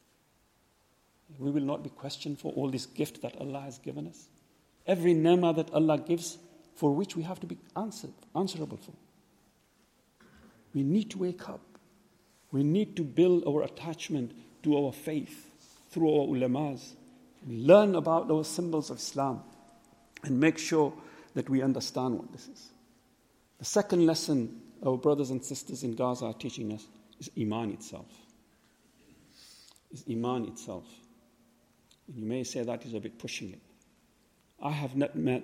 We will not be questioned for all this gift that Allah has given us. Every ni'mah that Allah gives, for which we have to be answerable for. We need to wake up. We need to build our attachment to our faith through our ulamas. Learn about our symbols of Islam and make sure that we understand what this is. The second lesson our brothers and sisters in Gaza are teaching us is Iman itself. Is Iman itself. And you may say that is a bit pushing it. I have not met,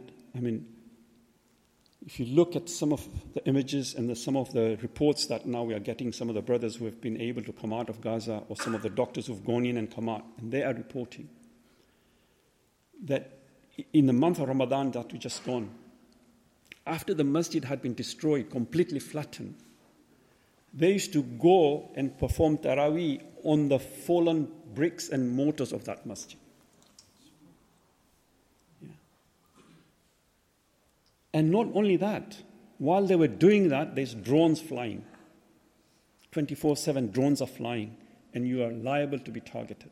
if you look at some of the images and some of the reports that now we are getting, some of the brothers who have been able to come out of Gaza, or some of the doctors who have gone in and come out, and they are reporting that in the month of Ramadan that we just gone, after the masjid had been destroyed, completely flattened, they used to go and perform Taraweeh on the fallen bricks and mortars of that masjid. Yeah. And not only that, while they were doing that, there's drones flying. 24/7 drones are flying, and you are liable to be targeted.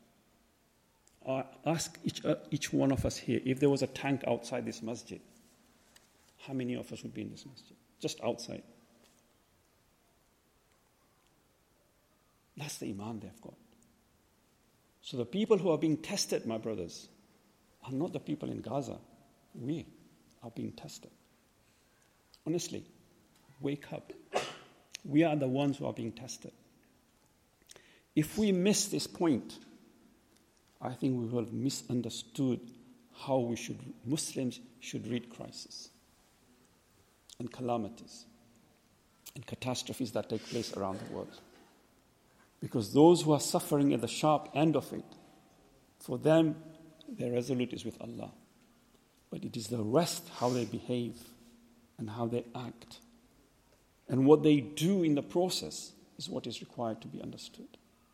Ask each one of us here, if there was a tank outside this masjid, how many of us would be in this masjid? Just outside. That's the Iman they've got. So the people who are being tested, my brothers, are not the people in Gaza. We are being tested. Honestly, wake up. We are the ones who are being tested. If we miss this point, I think we will have misunderstood how Muslims should read crisis and calamities and catastrophes that take place around the world. Because those who are suffering at the sharp end of it, for them, their resolute is with Allah. But it is the rest, how they behave and how they act. And what they do in the process is what is required to be understood.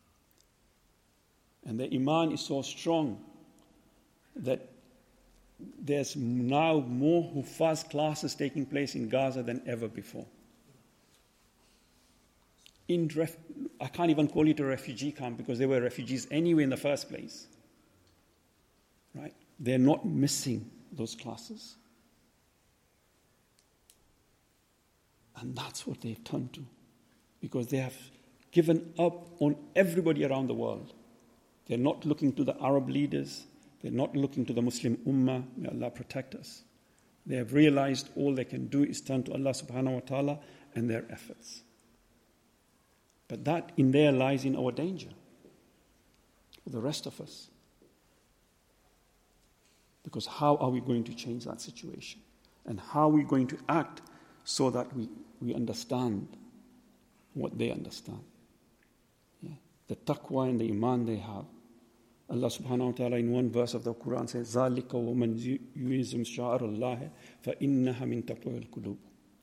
And the Iman is so strong that there's now more Hufaz classes taking place in Gaza than ever before. I can't even call it a refugee camp because they were refugees anyway in the first place. Right? They're not missing those classes. And that's what they've turned to. Because they have given up on everybody around the world. They're not looking to the Arab leaders. They're not looking to the Muslim Ummah. May Allah protect us. They have realized all they can do is turn to Allah subhanahu wa ta'ala and their efforts. But that in there lies in our danger for the rest of us. Because how are we going to change that situation? And how are we going to act so that we understand what they understand? Yeah. The taqwa and the iman they have. Allah subhanahu wa ta'ala in one verse of the Quran says, ذَلِكَ وَمَنْ يُعِزِّمْ شَعَرَ اللَّهِ فَإِنَّهَا مِنْ تَقْوَى الْقُلُوبِ.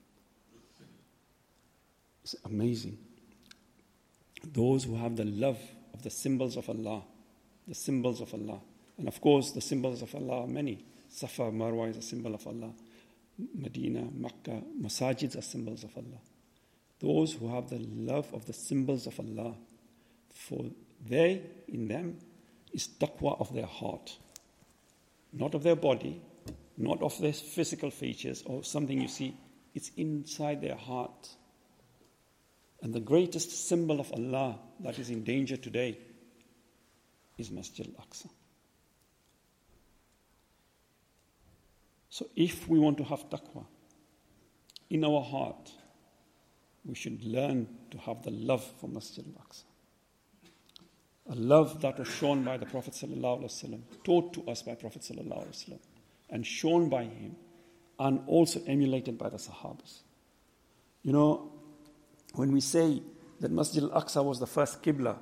It's amazing. Those who have the love of the symbols of Allah, the symbols of Allah. And of course, the symbols of Allah are many. Safa, Marwa is a symbol of Allah. Medina, Makkah, masajids are symbols of Allah. Those who have the love of the symbols of Allah, for they, in them, is taqwa of their heart. Not of their body, not of their physical features or something you see. It's inside their heart. And the greatest symbol of Allah that is in danger today is Masjid al-Aqsa. So if we want to have taqwa in our heart, we should learn to have the love for Masjid al-Aqsa. A love that was shown by the Prophet ﷺ, taught to us by Prophet ﷺ, and shown by him, and also emulated by the Sahabas. You know, when we say that Masjid al-Aqsa was the first Qibla,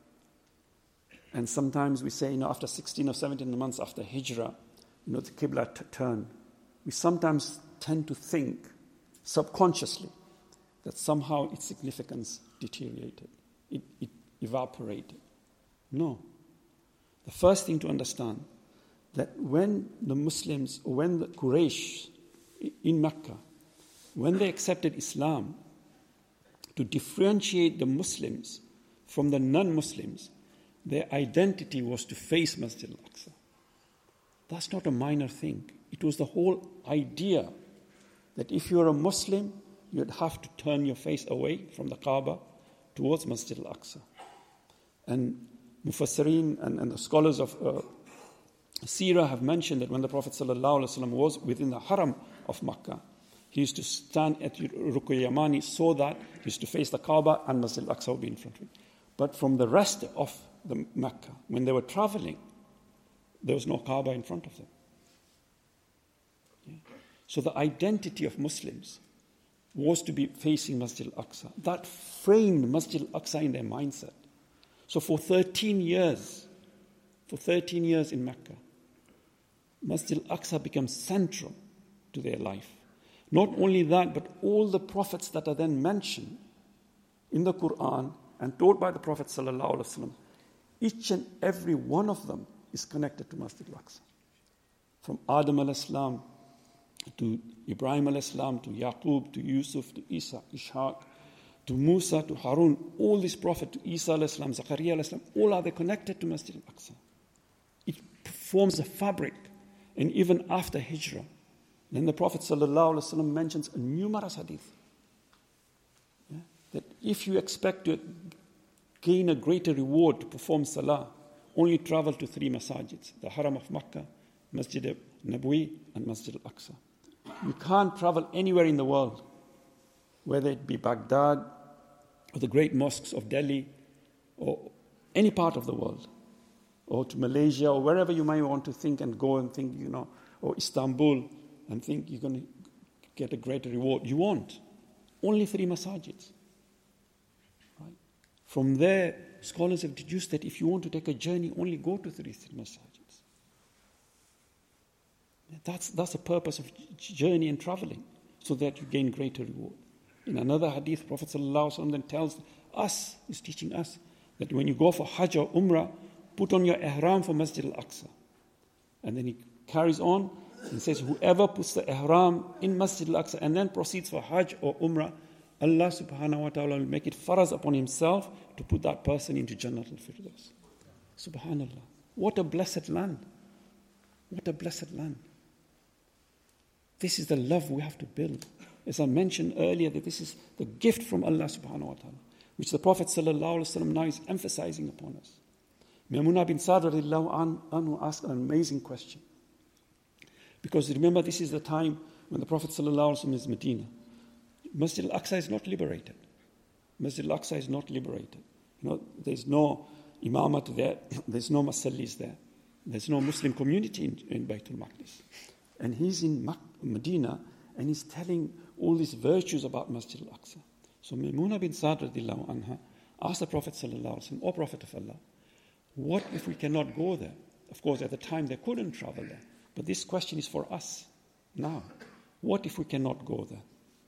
and sometimes we say, after 16 or 17 months after Hijrah, the Qibla turned, we sometimes tend to think subconsciously that somehow its significance deteriorated, it evaporated. No. The first thing to understand, that when the Muslims, or when the Quraysh in Mecca, when they accepted Islam, to differentiate the Muslims from the non-Muslims, their identity was to face Masjid al-Aqsa. That's not a minor thing. It was the whole idea that if you're a Muslim, you'd have to turn your face away from the Kaaba towards Masjid al-Aqsa. And Mufassirin and the scholars of Seerah have mentioned that when the Prophet ﷺ was within the Haram of Makkah, he used to stand at Rukn Yamani so that he used to face the Kaaba and Masjid al-Aqsa would be in front of him. But from the rest of the Makkah, when they were traveling, there was no Kaaba in front of them. Yeah. So the identity of Muslims was to be facing Masjid al-Aqsa. That framed Masjid al-Aqsa in their mindset. So for 13 years in Mecca, Masjid al-Aqsa becomes central to their life. Not only that, but all the prophets that are then mentioned in the Quran and taught by the Prophet ﷺ, each and every one of them is connected to Masjid al-Aqsa. From Adam al-Islam to Ibrahim al-Islam to Yaqub to Yusuf to Isa, Ishaq, to Musa, to Harun, all these prophets, to Isa al-Islam, Zakaria al-Islam, all are they connected to Masjid al-Aqsa. It forms a fabric. And even after Hijrah, then the Prophet ﷺ mentions a numerous hadith. Yeah? That if you expect to gain a greater reward to perform salah, only travel to 3 masajids, the Haram of Makkah, Masjid al-Nabawi, and Masjid al-Aqsa. You can't travel anywhere in the world, whether it be Baghdad, or the great mosques of Delhi, or any part of the world, or to Malaysia, or wherever you might want to think and go and think, or Istanbul, and think you're going to get a greater reward. You won't. Only 3 masajids. Right? From there, scholars have deduced that if you want to take a journey, only go to 3 masajids. That's the purpose of journey and traveling, so that you gain greater reward. In another hadith, Prophet ﷺ then tells us, is teaching us, that when you go for Hajj or Umrah, put on your ihram for Masjid al-Aqsa. And then he carries on and says, whoever puts the ihram in Masjid al-Aqsa and then proceeds for Hajj or Umrah, Allah subhanahu wa ta'ala will make it faraz upon himself to put that person into Jannat al-Firdaus. Subhanallah. What a blessed land. What a blessed land. This is the love we have to build. As I mentioned earlier, that this is the gift from Allah subhanahu wa ta'ala, which the Prophet sallallahu alaihi wasallam now is emphasizing upon us. Maimuna bin Sa'd radhiyallahu anhu asked an amazing question. Because remember, this is the time when the Prophet sallallahu alaihi wasallam is Medina. Masjid al-Aqsa is not liberated. Masjid al-Aqsa is not liberated. There's no imamat there. There's no masallis there. There's no Muslim community in Baytul Maqdis. And he's in Medina, and he's telling all these virtues about Masjid al-Aqsa. So Maimuna bin Sa'd radhiyallahu anha asked the Prophet sallallahu alaihi wasallam, O Prophet of Allah, what if we cannot go there? Of course, at the time they couldn't travel there. But this question is for us now. What if we cannot go there?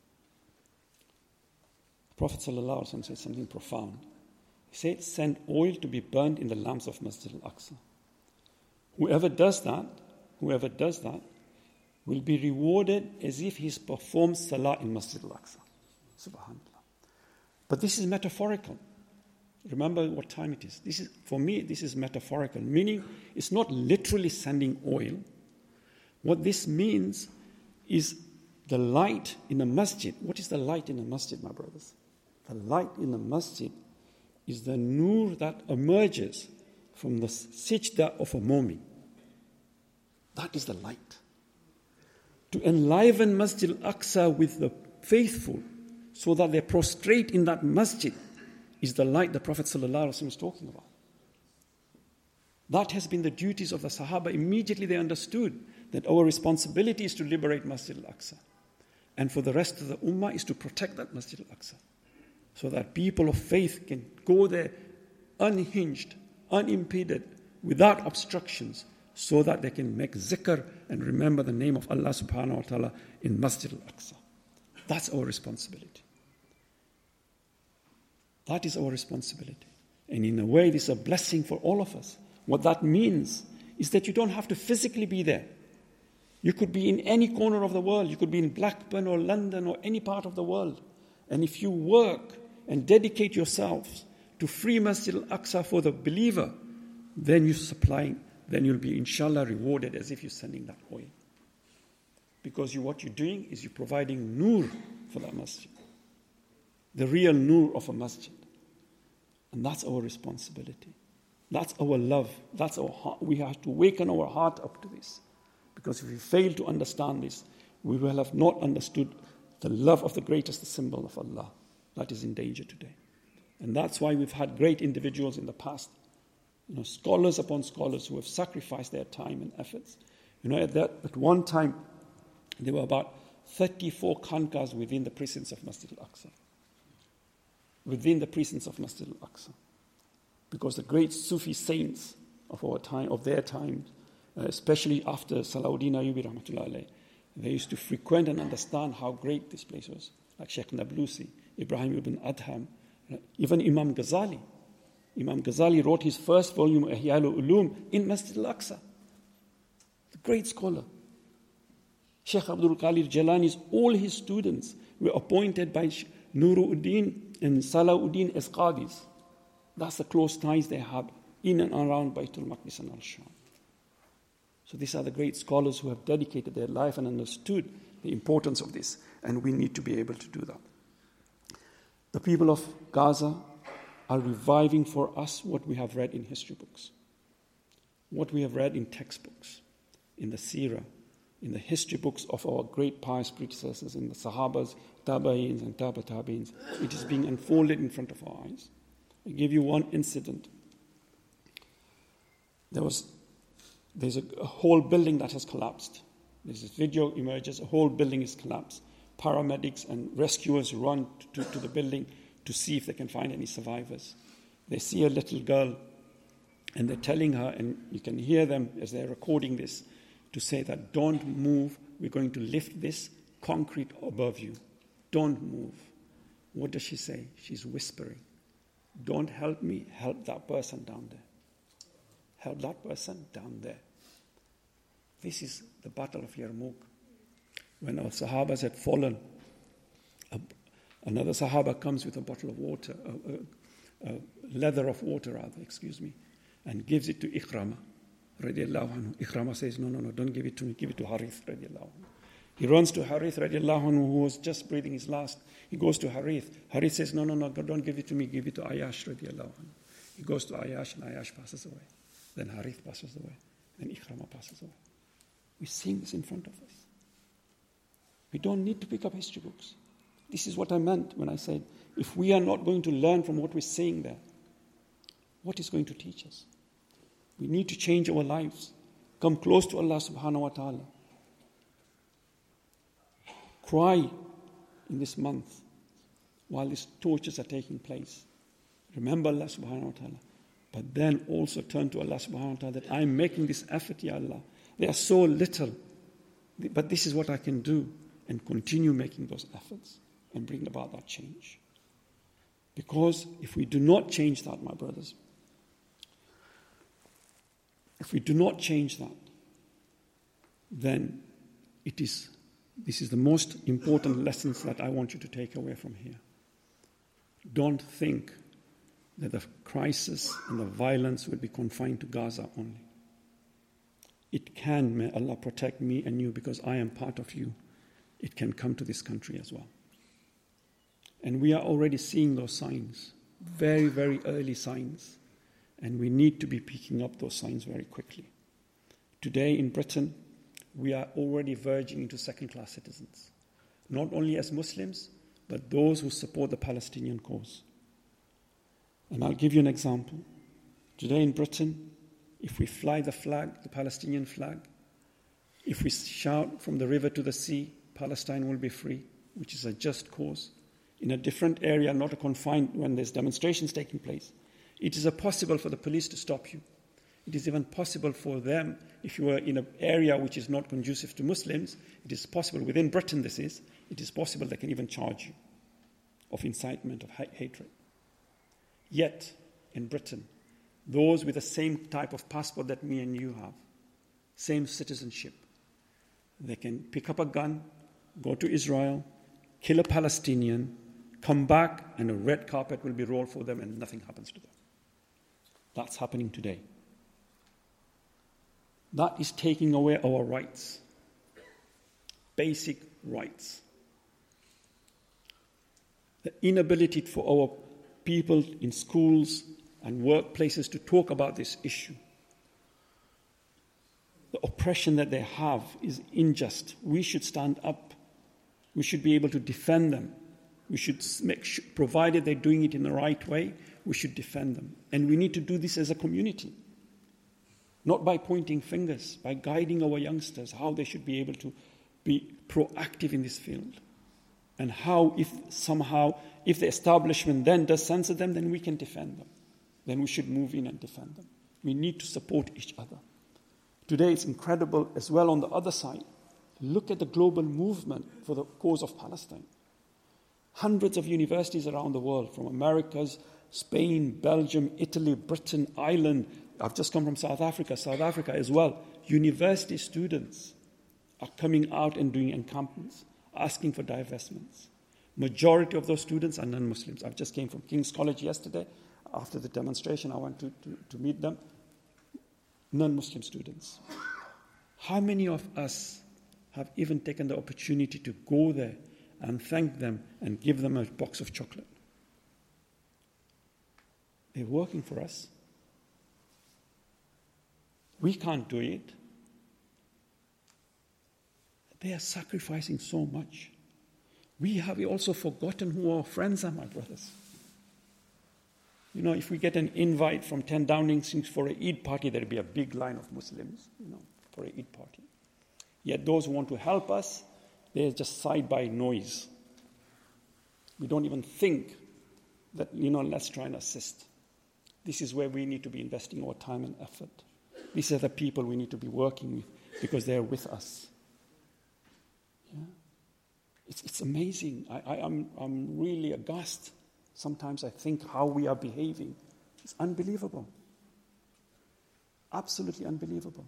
The Prophet ﷺ said something profound. He said, send oil to be burned in the lamps of Masjid al-Aqsa. Whoever does that, will be rewarded as if he's performed salah in Masjid al-Aqsa. Subhanallah. But this is metaphorical. Remember what time it is. For me, this is metaphorical, meaning it's not literally sending oil. What this means is the light in a masjid. What is the light in a masjid, my brothers? The light in a masjid is the nur that emerges from the sajda of a mu'min. That is the light. To enliven Masjid al-Aqsa with the faithful so that they prostrate in that masjid is the light the Prophet ﷺ is talking about. That has been the duties of the Sahaba. Immediately they understood that our responsibility is to liberate Masjid al-Aqsa. And for the rest of the Ummah is to protect that Masjid al-Aqsa. So that people of faith can go there unhinged, unimpeded, without obstructions, so that they can make zikr and remember the name of Allah subhanahu wa ta'ala in Masjid al-Aqsa. That's our responsibility. That is our responsibility. And in a way, this is a blessing for all of us. What that means is that you don't have to physically be there. You could be in any corner of the world. You could be in Blackburn or London or any part of the world. And if you work and dedicate yourselves to free Masjid al-Aqsa for the believer, then you'll be inshallah rewarded as if you're sending that oil. Because what you're doing is you're providing nur for that masjid. The real nur of a masjid. And that's our responsibility. That's our love. That's our heart. We have to waken our heart up to this. Because if we fail to understand this, we will have not understood the love of the greatest symbol of Allah that is in danger today. And that's why we've had great individuals in the past, scholars upon scholars who have sacrificed their time and efforts. At one time, there were about 34 khanqahs within the precincts of Masjid al-Aqsa. Within the precincts of Masjid al-Aqsa. Because the great Sufi saints of their time, especially after Salahuddin Ayyubi rahmatullah alayh, they used to frequent and understand how great this place was. Like Sheikh Nablusi, Ibrahim ibn Adham, even Imam Ghazali. Imam Ghazali wrote his first volume, Ihya al-Ulum, in Masjid al-Aqsa. The great scholar. Sheikh Abdul Qadir Jalani's, all his students were appointed by Nuruddin and Salahuddin as qadis. That's the close ties they had in and around Baitul Maqdis and Al-Sham. So these are the great scholars who have dedicated their life and understood the importance of this. And we need to be able to do that. The people of Gaza are reviving for us what we have read in history books, what we have read in textbooks, in the seerah, in the history books of our great pious predecessors, in the Sahabas, Tabi'ins and Tabi'ins. It is being unfolded in front of our eyes. I'll give you one incident. There's a whole building that has collapsed. There's this video emerges, a whole building is collapsed. Paramedics and rescuers run to the building to see if they can find any survivors. They see a little girl and they're telling her, and you can hear them as they're recording this, to say that don't move, we're going to lift this concrete above you. Don't move. What does she say? She's whispering, don't help me, help that person down there. Help that person down there. This is the Battle of Yarmouk. When our Sahabas had fallen, another Sahaba comes with a bottle of water, a leather of water and gives it to Ikramah, radiallahu anhu. Ikramah says, no, don't give it to me, give it to Harith, radiallahu anhu. He runs to Harith, radiallahu anhu, who was just breathing his last. He goes to Harith. Harith says, no, don't give it to me, give it to Ayash, radiallahu anhu. He goes to Ayash, and Ayash passes away. Then Harith passes away. Then Ikramah passes away. We're seeing this in front of us. We don't need to pick up history books. This is what I meant when I said, if we are not going to learn from what we're seeing there, what is going to teach us? We need to change our lives. Come close to Allah subhanahu wa ta'ala. Cry in this month while these tortures are taking place. Remember Allah subhanahu wa ta'ala. But then also turn to Allah subhanahu wa ta'ala that I'm making this effort, Ya Allah. They are so little. But this is what I can do. And continue making those efforts and bring about that change. Because if we do not change that, my brothers, if we do not change that, then This is the most important lessons that I want you to take away from here. Don't think that the crisis and the violence will be confined to Gaza only. It can, may Allah protect me and you, because I am part of you. It can come to this country as well. And we are already seeing those signs, very, very early signs. And we need to be picking up those signs very quickly. Today in Britain, we are already verging into second-class citizens, not only as Muslims, but those who support the Palestinian cause. And I'll give you an example. Today in Britain, if we fly the flag, the Palestinian flag, if we shout from the river to the sea, Palestine will be free, which is a just cause, in a different area, not a confined, when there's demonstrations taking place, it is possible for the police to stop you. It is even possible for them, if you are in an area which is not conducive to Muslims, it is possible, within Britain it is possible they can even charge you of incitement of hatred. Yet, in Britain, those with the same type of passport that me and you have, same citizenship, they can pick up a gun, go to Israel, kill a Palestinian, come back, and a red carpet will be rolled for them and nothing happens to them. That's happening today. That is taking away our rights, basic rights. The inability for our people in schools and workplaces to talk about this issue. The oppression that they have is unjust. We should stand up. We should be able to defend them. We should provided they're doing it in the right way, we should defend them. And we need to do this as a community. Not by pointing fingers, by guiding our youngsters how they should be able to be proactive in this field. And how, if the establishment then does censor them, then we can defend them. Then we should move in and defend them. We need to support each other. Today it's incredible as well on the other side. Look at the global movement for the cause of Palestine. Hundreds of universities around the world, from Americas, Spain, Belgium, Italy, Britain, Ireland. I've just come from South Africa as well. University students are coming out and doing encampments, asking for divestments. Majority of those students are non-Muslims. I've just came from King's College yesterday. After the demonstration, I went to meet them. Non-Muslim students. How many of us have even taken the opportunity to go there and thank them and give them a box of chocolate? They're working for us. We can't do it. They are sacrificing so much. We have also forgotten who our friends are, my brothers. You know, if we get an invite from 10 Downing Street for an Eid party, there'll be a big line of Muslims, for an Eid party. Yet those who want to help us, they're just side-by noise. We don't even think that, let's try and assist. This is where we need to be investing our time and effort. These are the people we need to be working with because they're with us. Yeah? It's amazing. I'm really aghast. Sometimes I think how we are behaving. It's unbelievable. Absolutely unbelievable.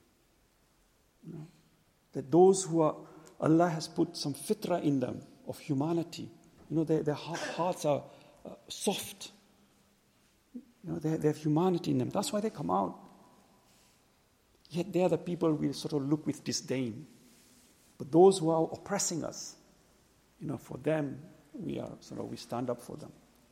That those who are, Allah has put some fitrah in them of humanity. Their hearts are soft. They have humanity in them. That's why they come out. Yet they are the people we sort of look with disdain. But those who are oppressing us, for them, we stand up for them.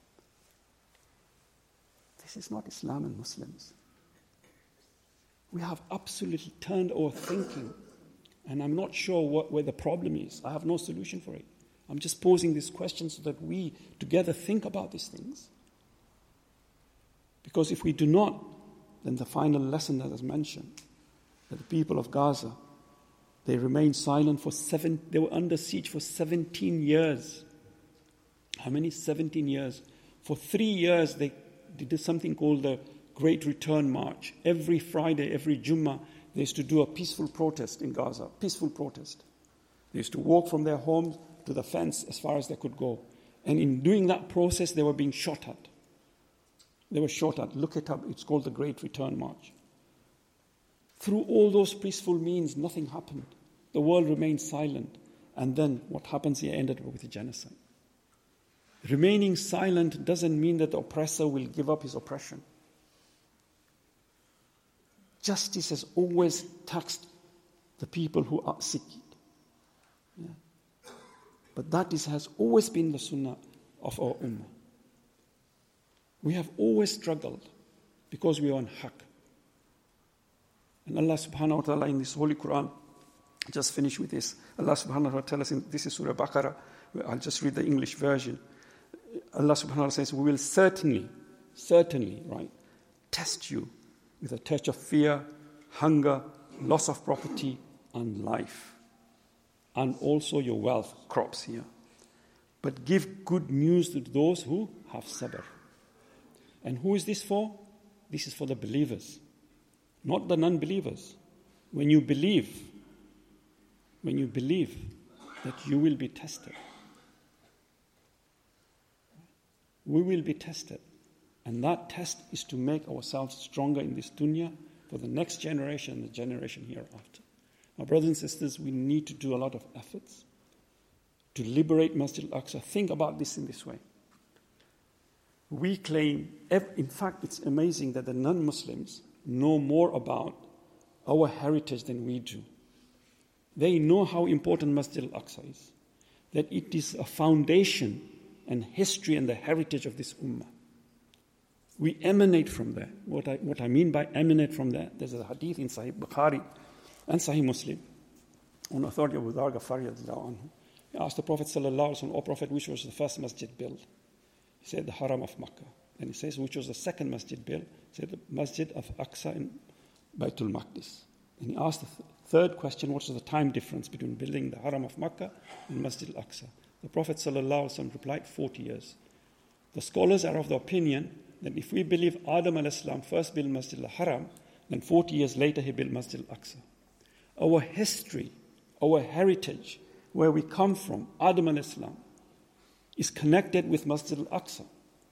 This is not Islam and Muslims. We have absolutely turned our thinking, and I'm not sure where the problem is. I have no solution for it. I'm just posing this question so that we together think about these things. Because if we do not, then the final lesson that is mentioned, that the people of Gaza, they remained silent they were under siege for 17 years. How many? 17 years. For 3 years, they did something called the Great Return March. Every Friday, every Jummah, they used to do a peaceful protest in Gaza. Peaceful protest. They used to walk from their homes to the fence as far as they could go. And in doing that process, they were being shot at. They were shot at. Look it up. It's called the Great Return March. Through all those peaceful means, nothing happened. The world remains silent. And then what happens here ended up with a genocide. Remaining silent doesn't mean that the oppressor will give up his oppression. Justice has always taxed the people who are seek it. Yeah. But that has always been the sunnah of our ummah. We have always struggled because we are on haqq. And Allah subhanahu wa ta'ala in this Holy Quran, just finish with this. Allah subhanahu wa ta'ala tells us, this is Surah Baqarah, I'll just read the English version. Allah subhanahu wa ta'ala says, we will certainly, right, test you with a touch of fear, hunger, loss of property, and life. And also your wealth, crops here. But give good news to those who have sabr. And who is this for? This is for the believers, not the non-believers. When you believe that you will be tested. We will be tested. And that test is to make ourselves stronger in this dunya for the next generation and the generation hereafter. My brothers and sisters, we need to do a lot of efforts to liberate Masjid al-Aqsa. Think about this in this way. We claim, in fact, it's amazing that the non-Muslims know more about our heritage than we do. They know how important Masjid al-Aqsa is, that it is a foundation and history and the heritage of this ummah. We emanate from there. What I mean by emanate from there, there's a hadith in Sahih Bukhari and Sahih Muslim on authority of Abu Dharr Ghafari radhiyallahu anhu. He asked the Prophet sallallahu alaihi wasallam, "O Prophet, which was the first masjid built?" He said, "The Haram of Makkah." And he says, "Which was the second masjid built?" He said, "The Masjid of Aqsa in Baitul Maqdis." And he asked the third question, what was the time difference between building the Haram of Makkah and Masjid al-Aqsa? The Prophet ﷺ replied, 40 years. The scholars are of the opinion that if we believe Adam a.s. first built Masjid al-Haram, then 40 years later he built Masjid al-Aqsa. Our history, our heritage, where we come from, Adam a.s., is connected with Masjid al-Aqsa.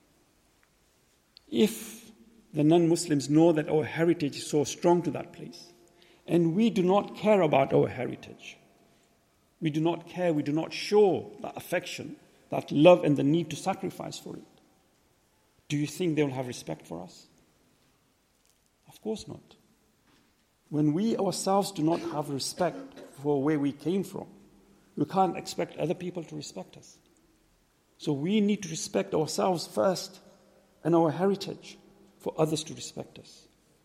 If the non-Muslims know that our heritage is so strong to that place, and we do not care about our heritage, we do not care, we do not show that affection, that love and the need to sacrifice for it, do you think they will have respect for us? Of course not. When we ourselves do not have respect for where we came from, we can't expect other people to respect us. So we need to respect ourselves first and our heritage for others to respect us.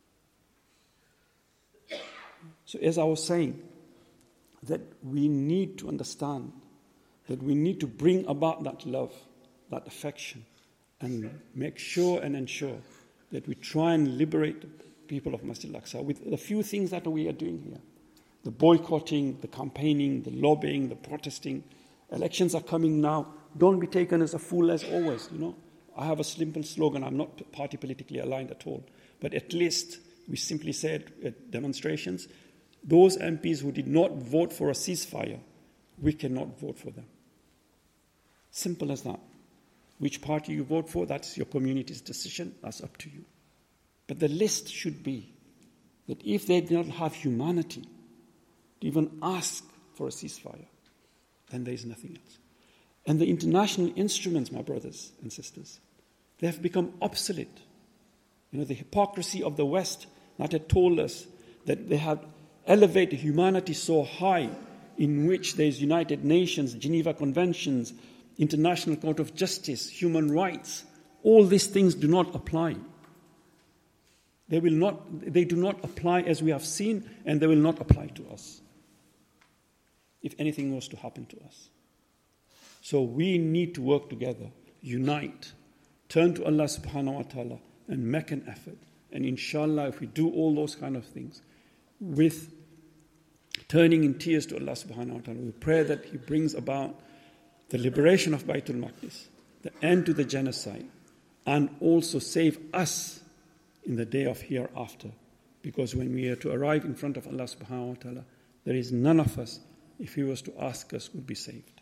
So as I was saying, that we need to understand that we need to bring about that love, that affection, and make sure and ensure that we try and liberate the people of Masjid al-Aqsa with the few things that we are doing here. The boycotting, the campaigning, the lobbying, the protesting. Elections are coming now. Don't be taken as a fool as always, I have a simple slogan. I'm not party politically aligned at all. But at least we simply said at demonstrations, those MPs who did not vote for a ceasefire, we cannot vote for them. Simple as that. Which party you vote for, that's your community's decision. That's up to you. But the list should be that if they do not have humanity to even ask for a ceasefire, then there is nothing else. And the international instruments, my brothers and sisters, they have become obsolete. The hypocrisy of the West that had told us that they had elevated humanity so high, in which there is United Nations, Geneva Conventions, International Court of Justice, human rights. All these things do not apply. They do not apply as we have seen, and they will not apply to us if anything was to happen to us. So we need to work together, unite, turn to Allah subhanahu wa ta'ala and make an effort. And inshallah, if we do all those kind of things, with turning in tears to Allah subhanahu wa ta'ala, we pray that He brings about the liberation of Baitul Maqdis, the end to the genocide, and also save us in the day of hereafter. Because when we are to arrive in front of Allah subhanahu wa ta'ala, there is none of us, if He was to ask us, would be saved.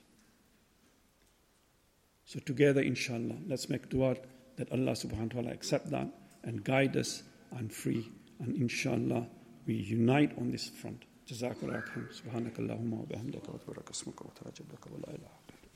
So together, inshallah, let's make dua that Allah subhanahu wa ta'ala accept that and guide us and free. And inshallah, we unite on this front. Jazakallah khair. Subhanakallahumma wa bihamdika wa tabaraka ismuka wa ta'ala jadduka wa la ilaha illa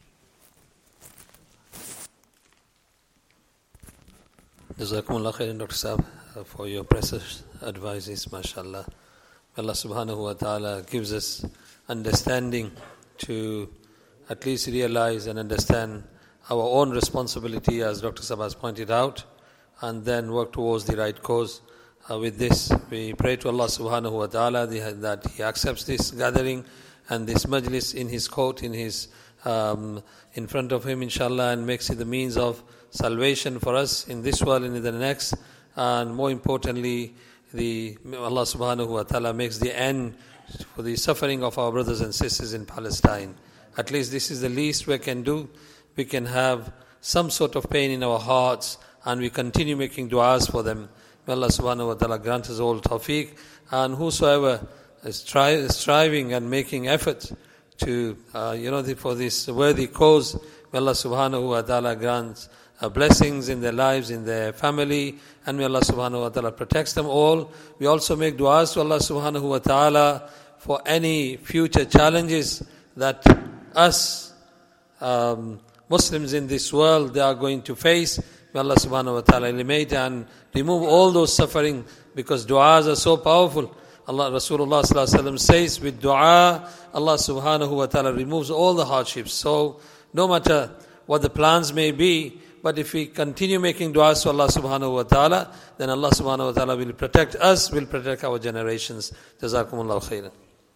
anta. Jazakumullah khairan, Dr. Sahab, for your precious advices, mashallah. Allah subhanahu wa ta'ala gives us understanding to at least realize and understand our own responsibility, as Dr. Sahab has pointed out, and then work towards the right cause. With this, we pray to Allah subhanahu wa ta'ala that He accepts this gathering and this majlis in His court, in His in front of Him, inshallah, and makes it the means of salvation for us in this world and in the next. And more importantly, Allah subhanahu wa ta'ala makes the end for the suffering of our brothers and sisters in Palestine. At least this is the least we can do. We can have some sort of pain in our hearts, and we continue making du'as for them. May Allah subhanahu wa ta'ala grant us all tawfiq, and whosoever is striving and making efforts to, for this worthy cause, may Allah subhanahu wa ta'ala grant blessings in their lives, in their family, and may Allah subhanahu wa ta'ala protects them all. We also make du'as to Allah subhanahu wa ta'ala for any future challenges that us Muslims in this world they are going to face. May Allah subhanahu wa ta'ala eliminate and remove all those suffering, because du'as are so powerful. Rasulullah sallallahu alaihi wasallam says, with du'a, Allah subhanahu wa ta'ala removes all the hardships. So no matter what the plans may be, but if we continue making du'as to Allah subhanahu wa ta'ala, then Allah subhanahu wa ta'ala will protect us, will protect our generations. Jazakumullahu khairan.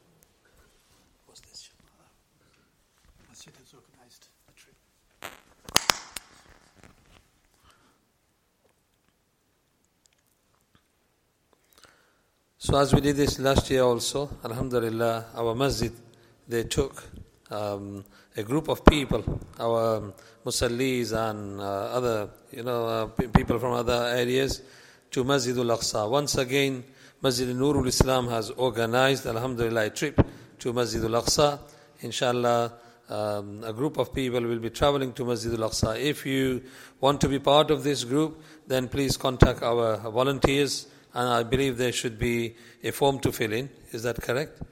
So as we did this last year also, alhamdulillah, our masjid, they took a group of people, our musallis and other, people from other areas, to Masjidul Aqsa. Once again, Masjid Nurul Islam has organized, alhamdulillah, a trip to Masjidul Aqsa. Inshallah, a group of people will be traveling to Masjidul Aqsa. If you want to be part of this group, then please contact our volunteers, and I believe there should be a form to fill in. Is that correct?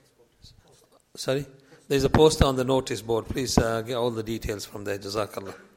Sorry? There is a poster on the notice board. Please get all the details from there. Jazakallah.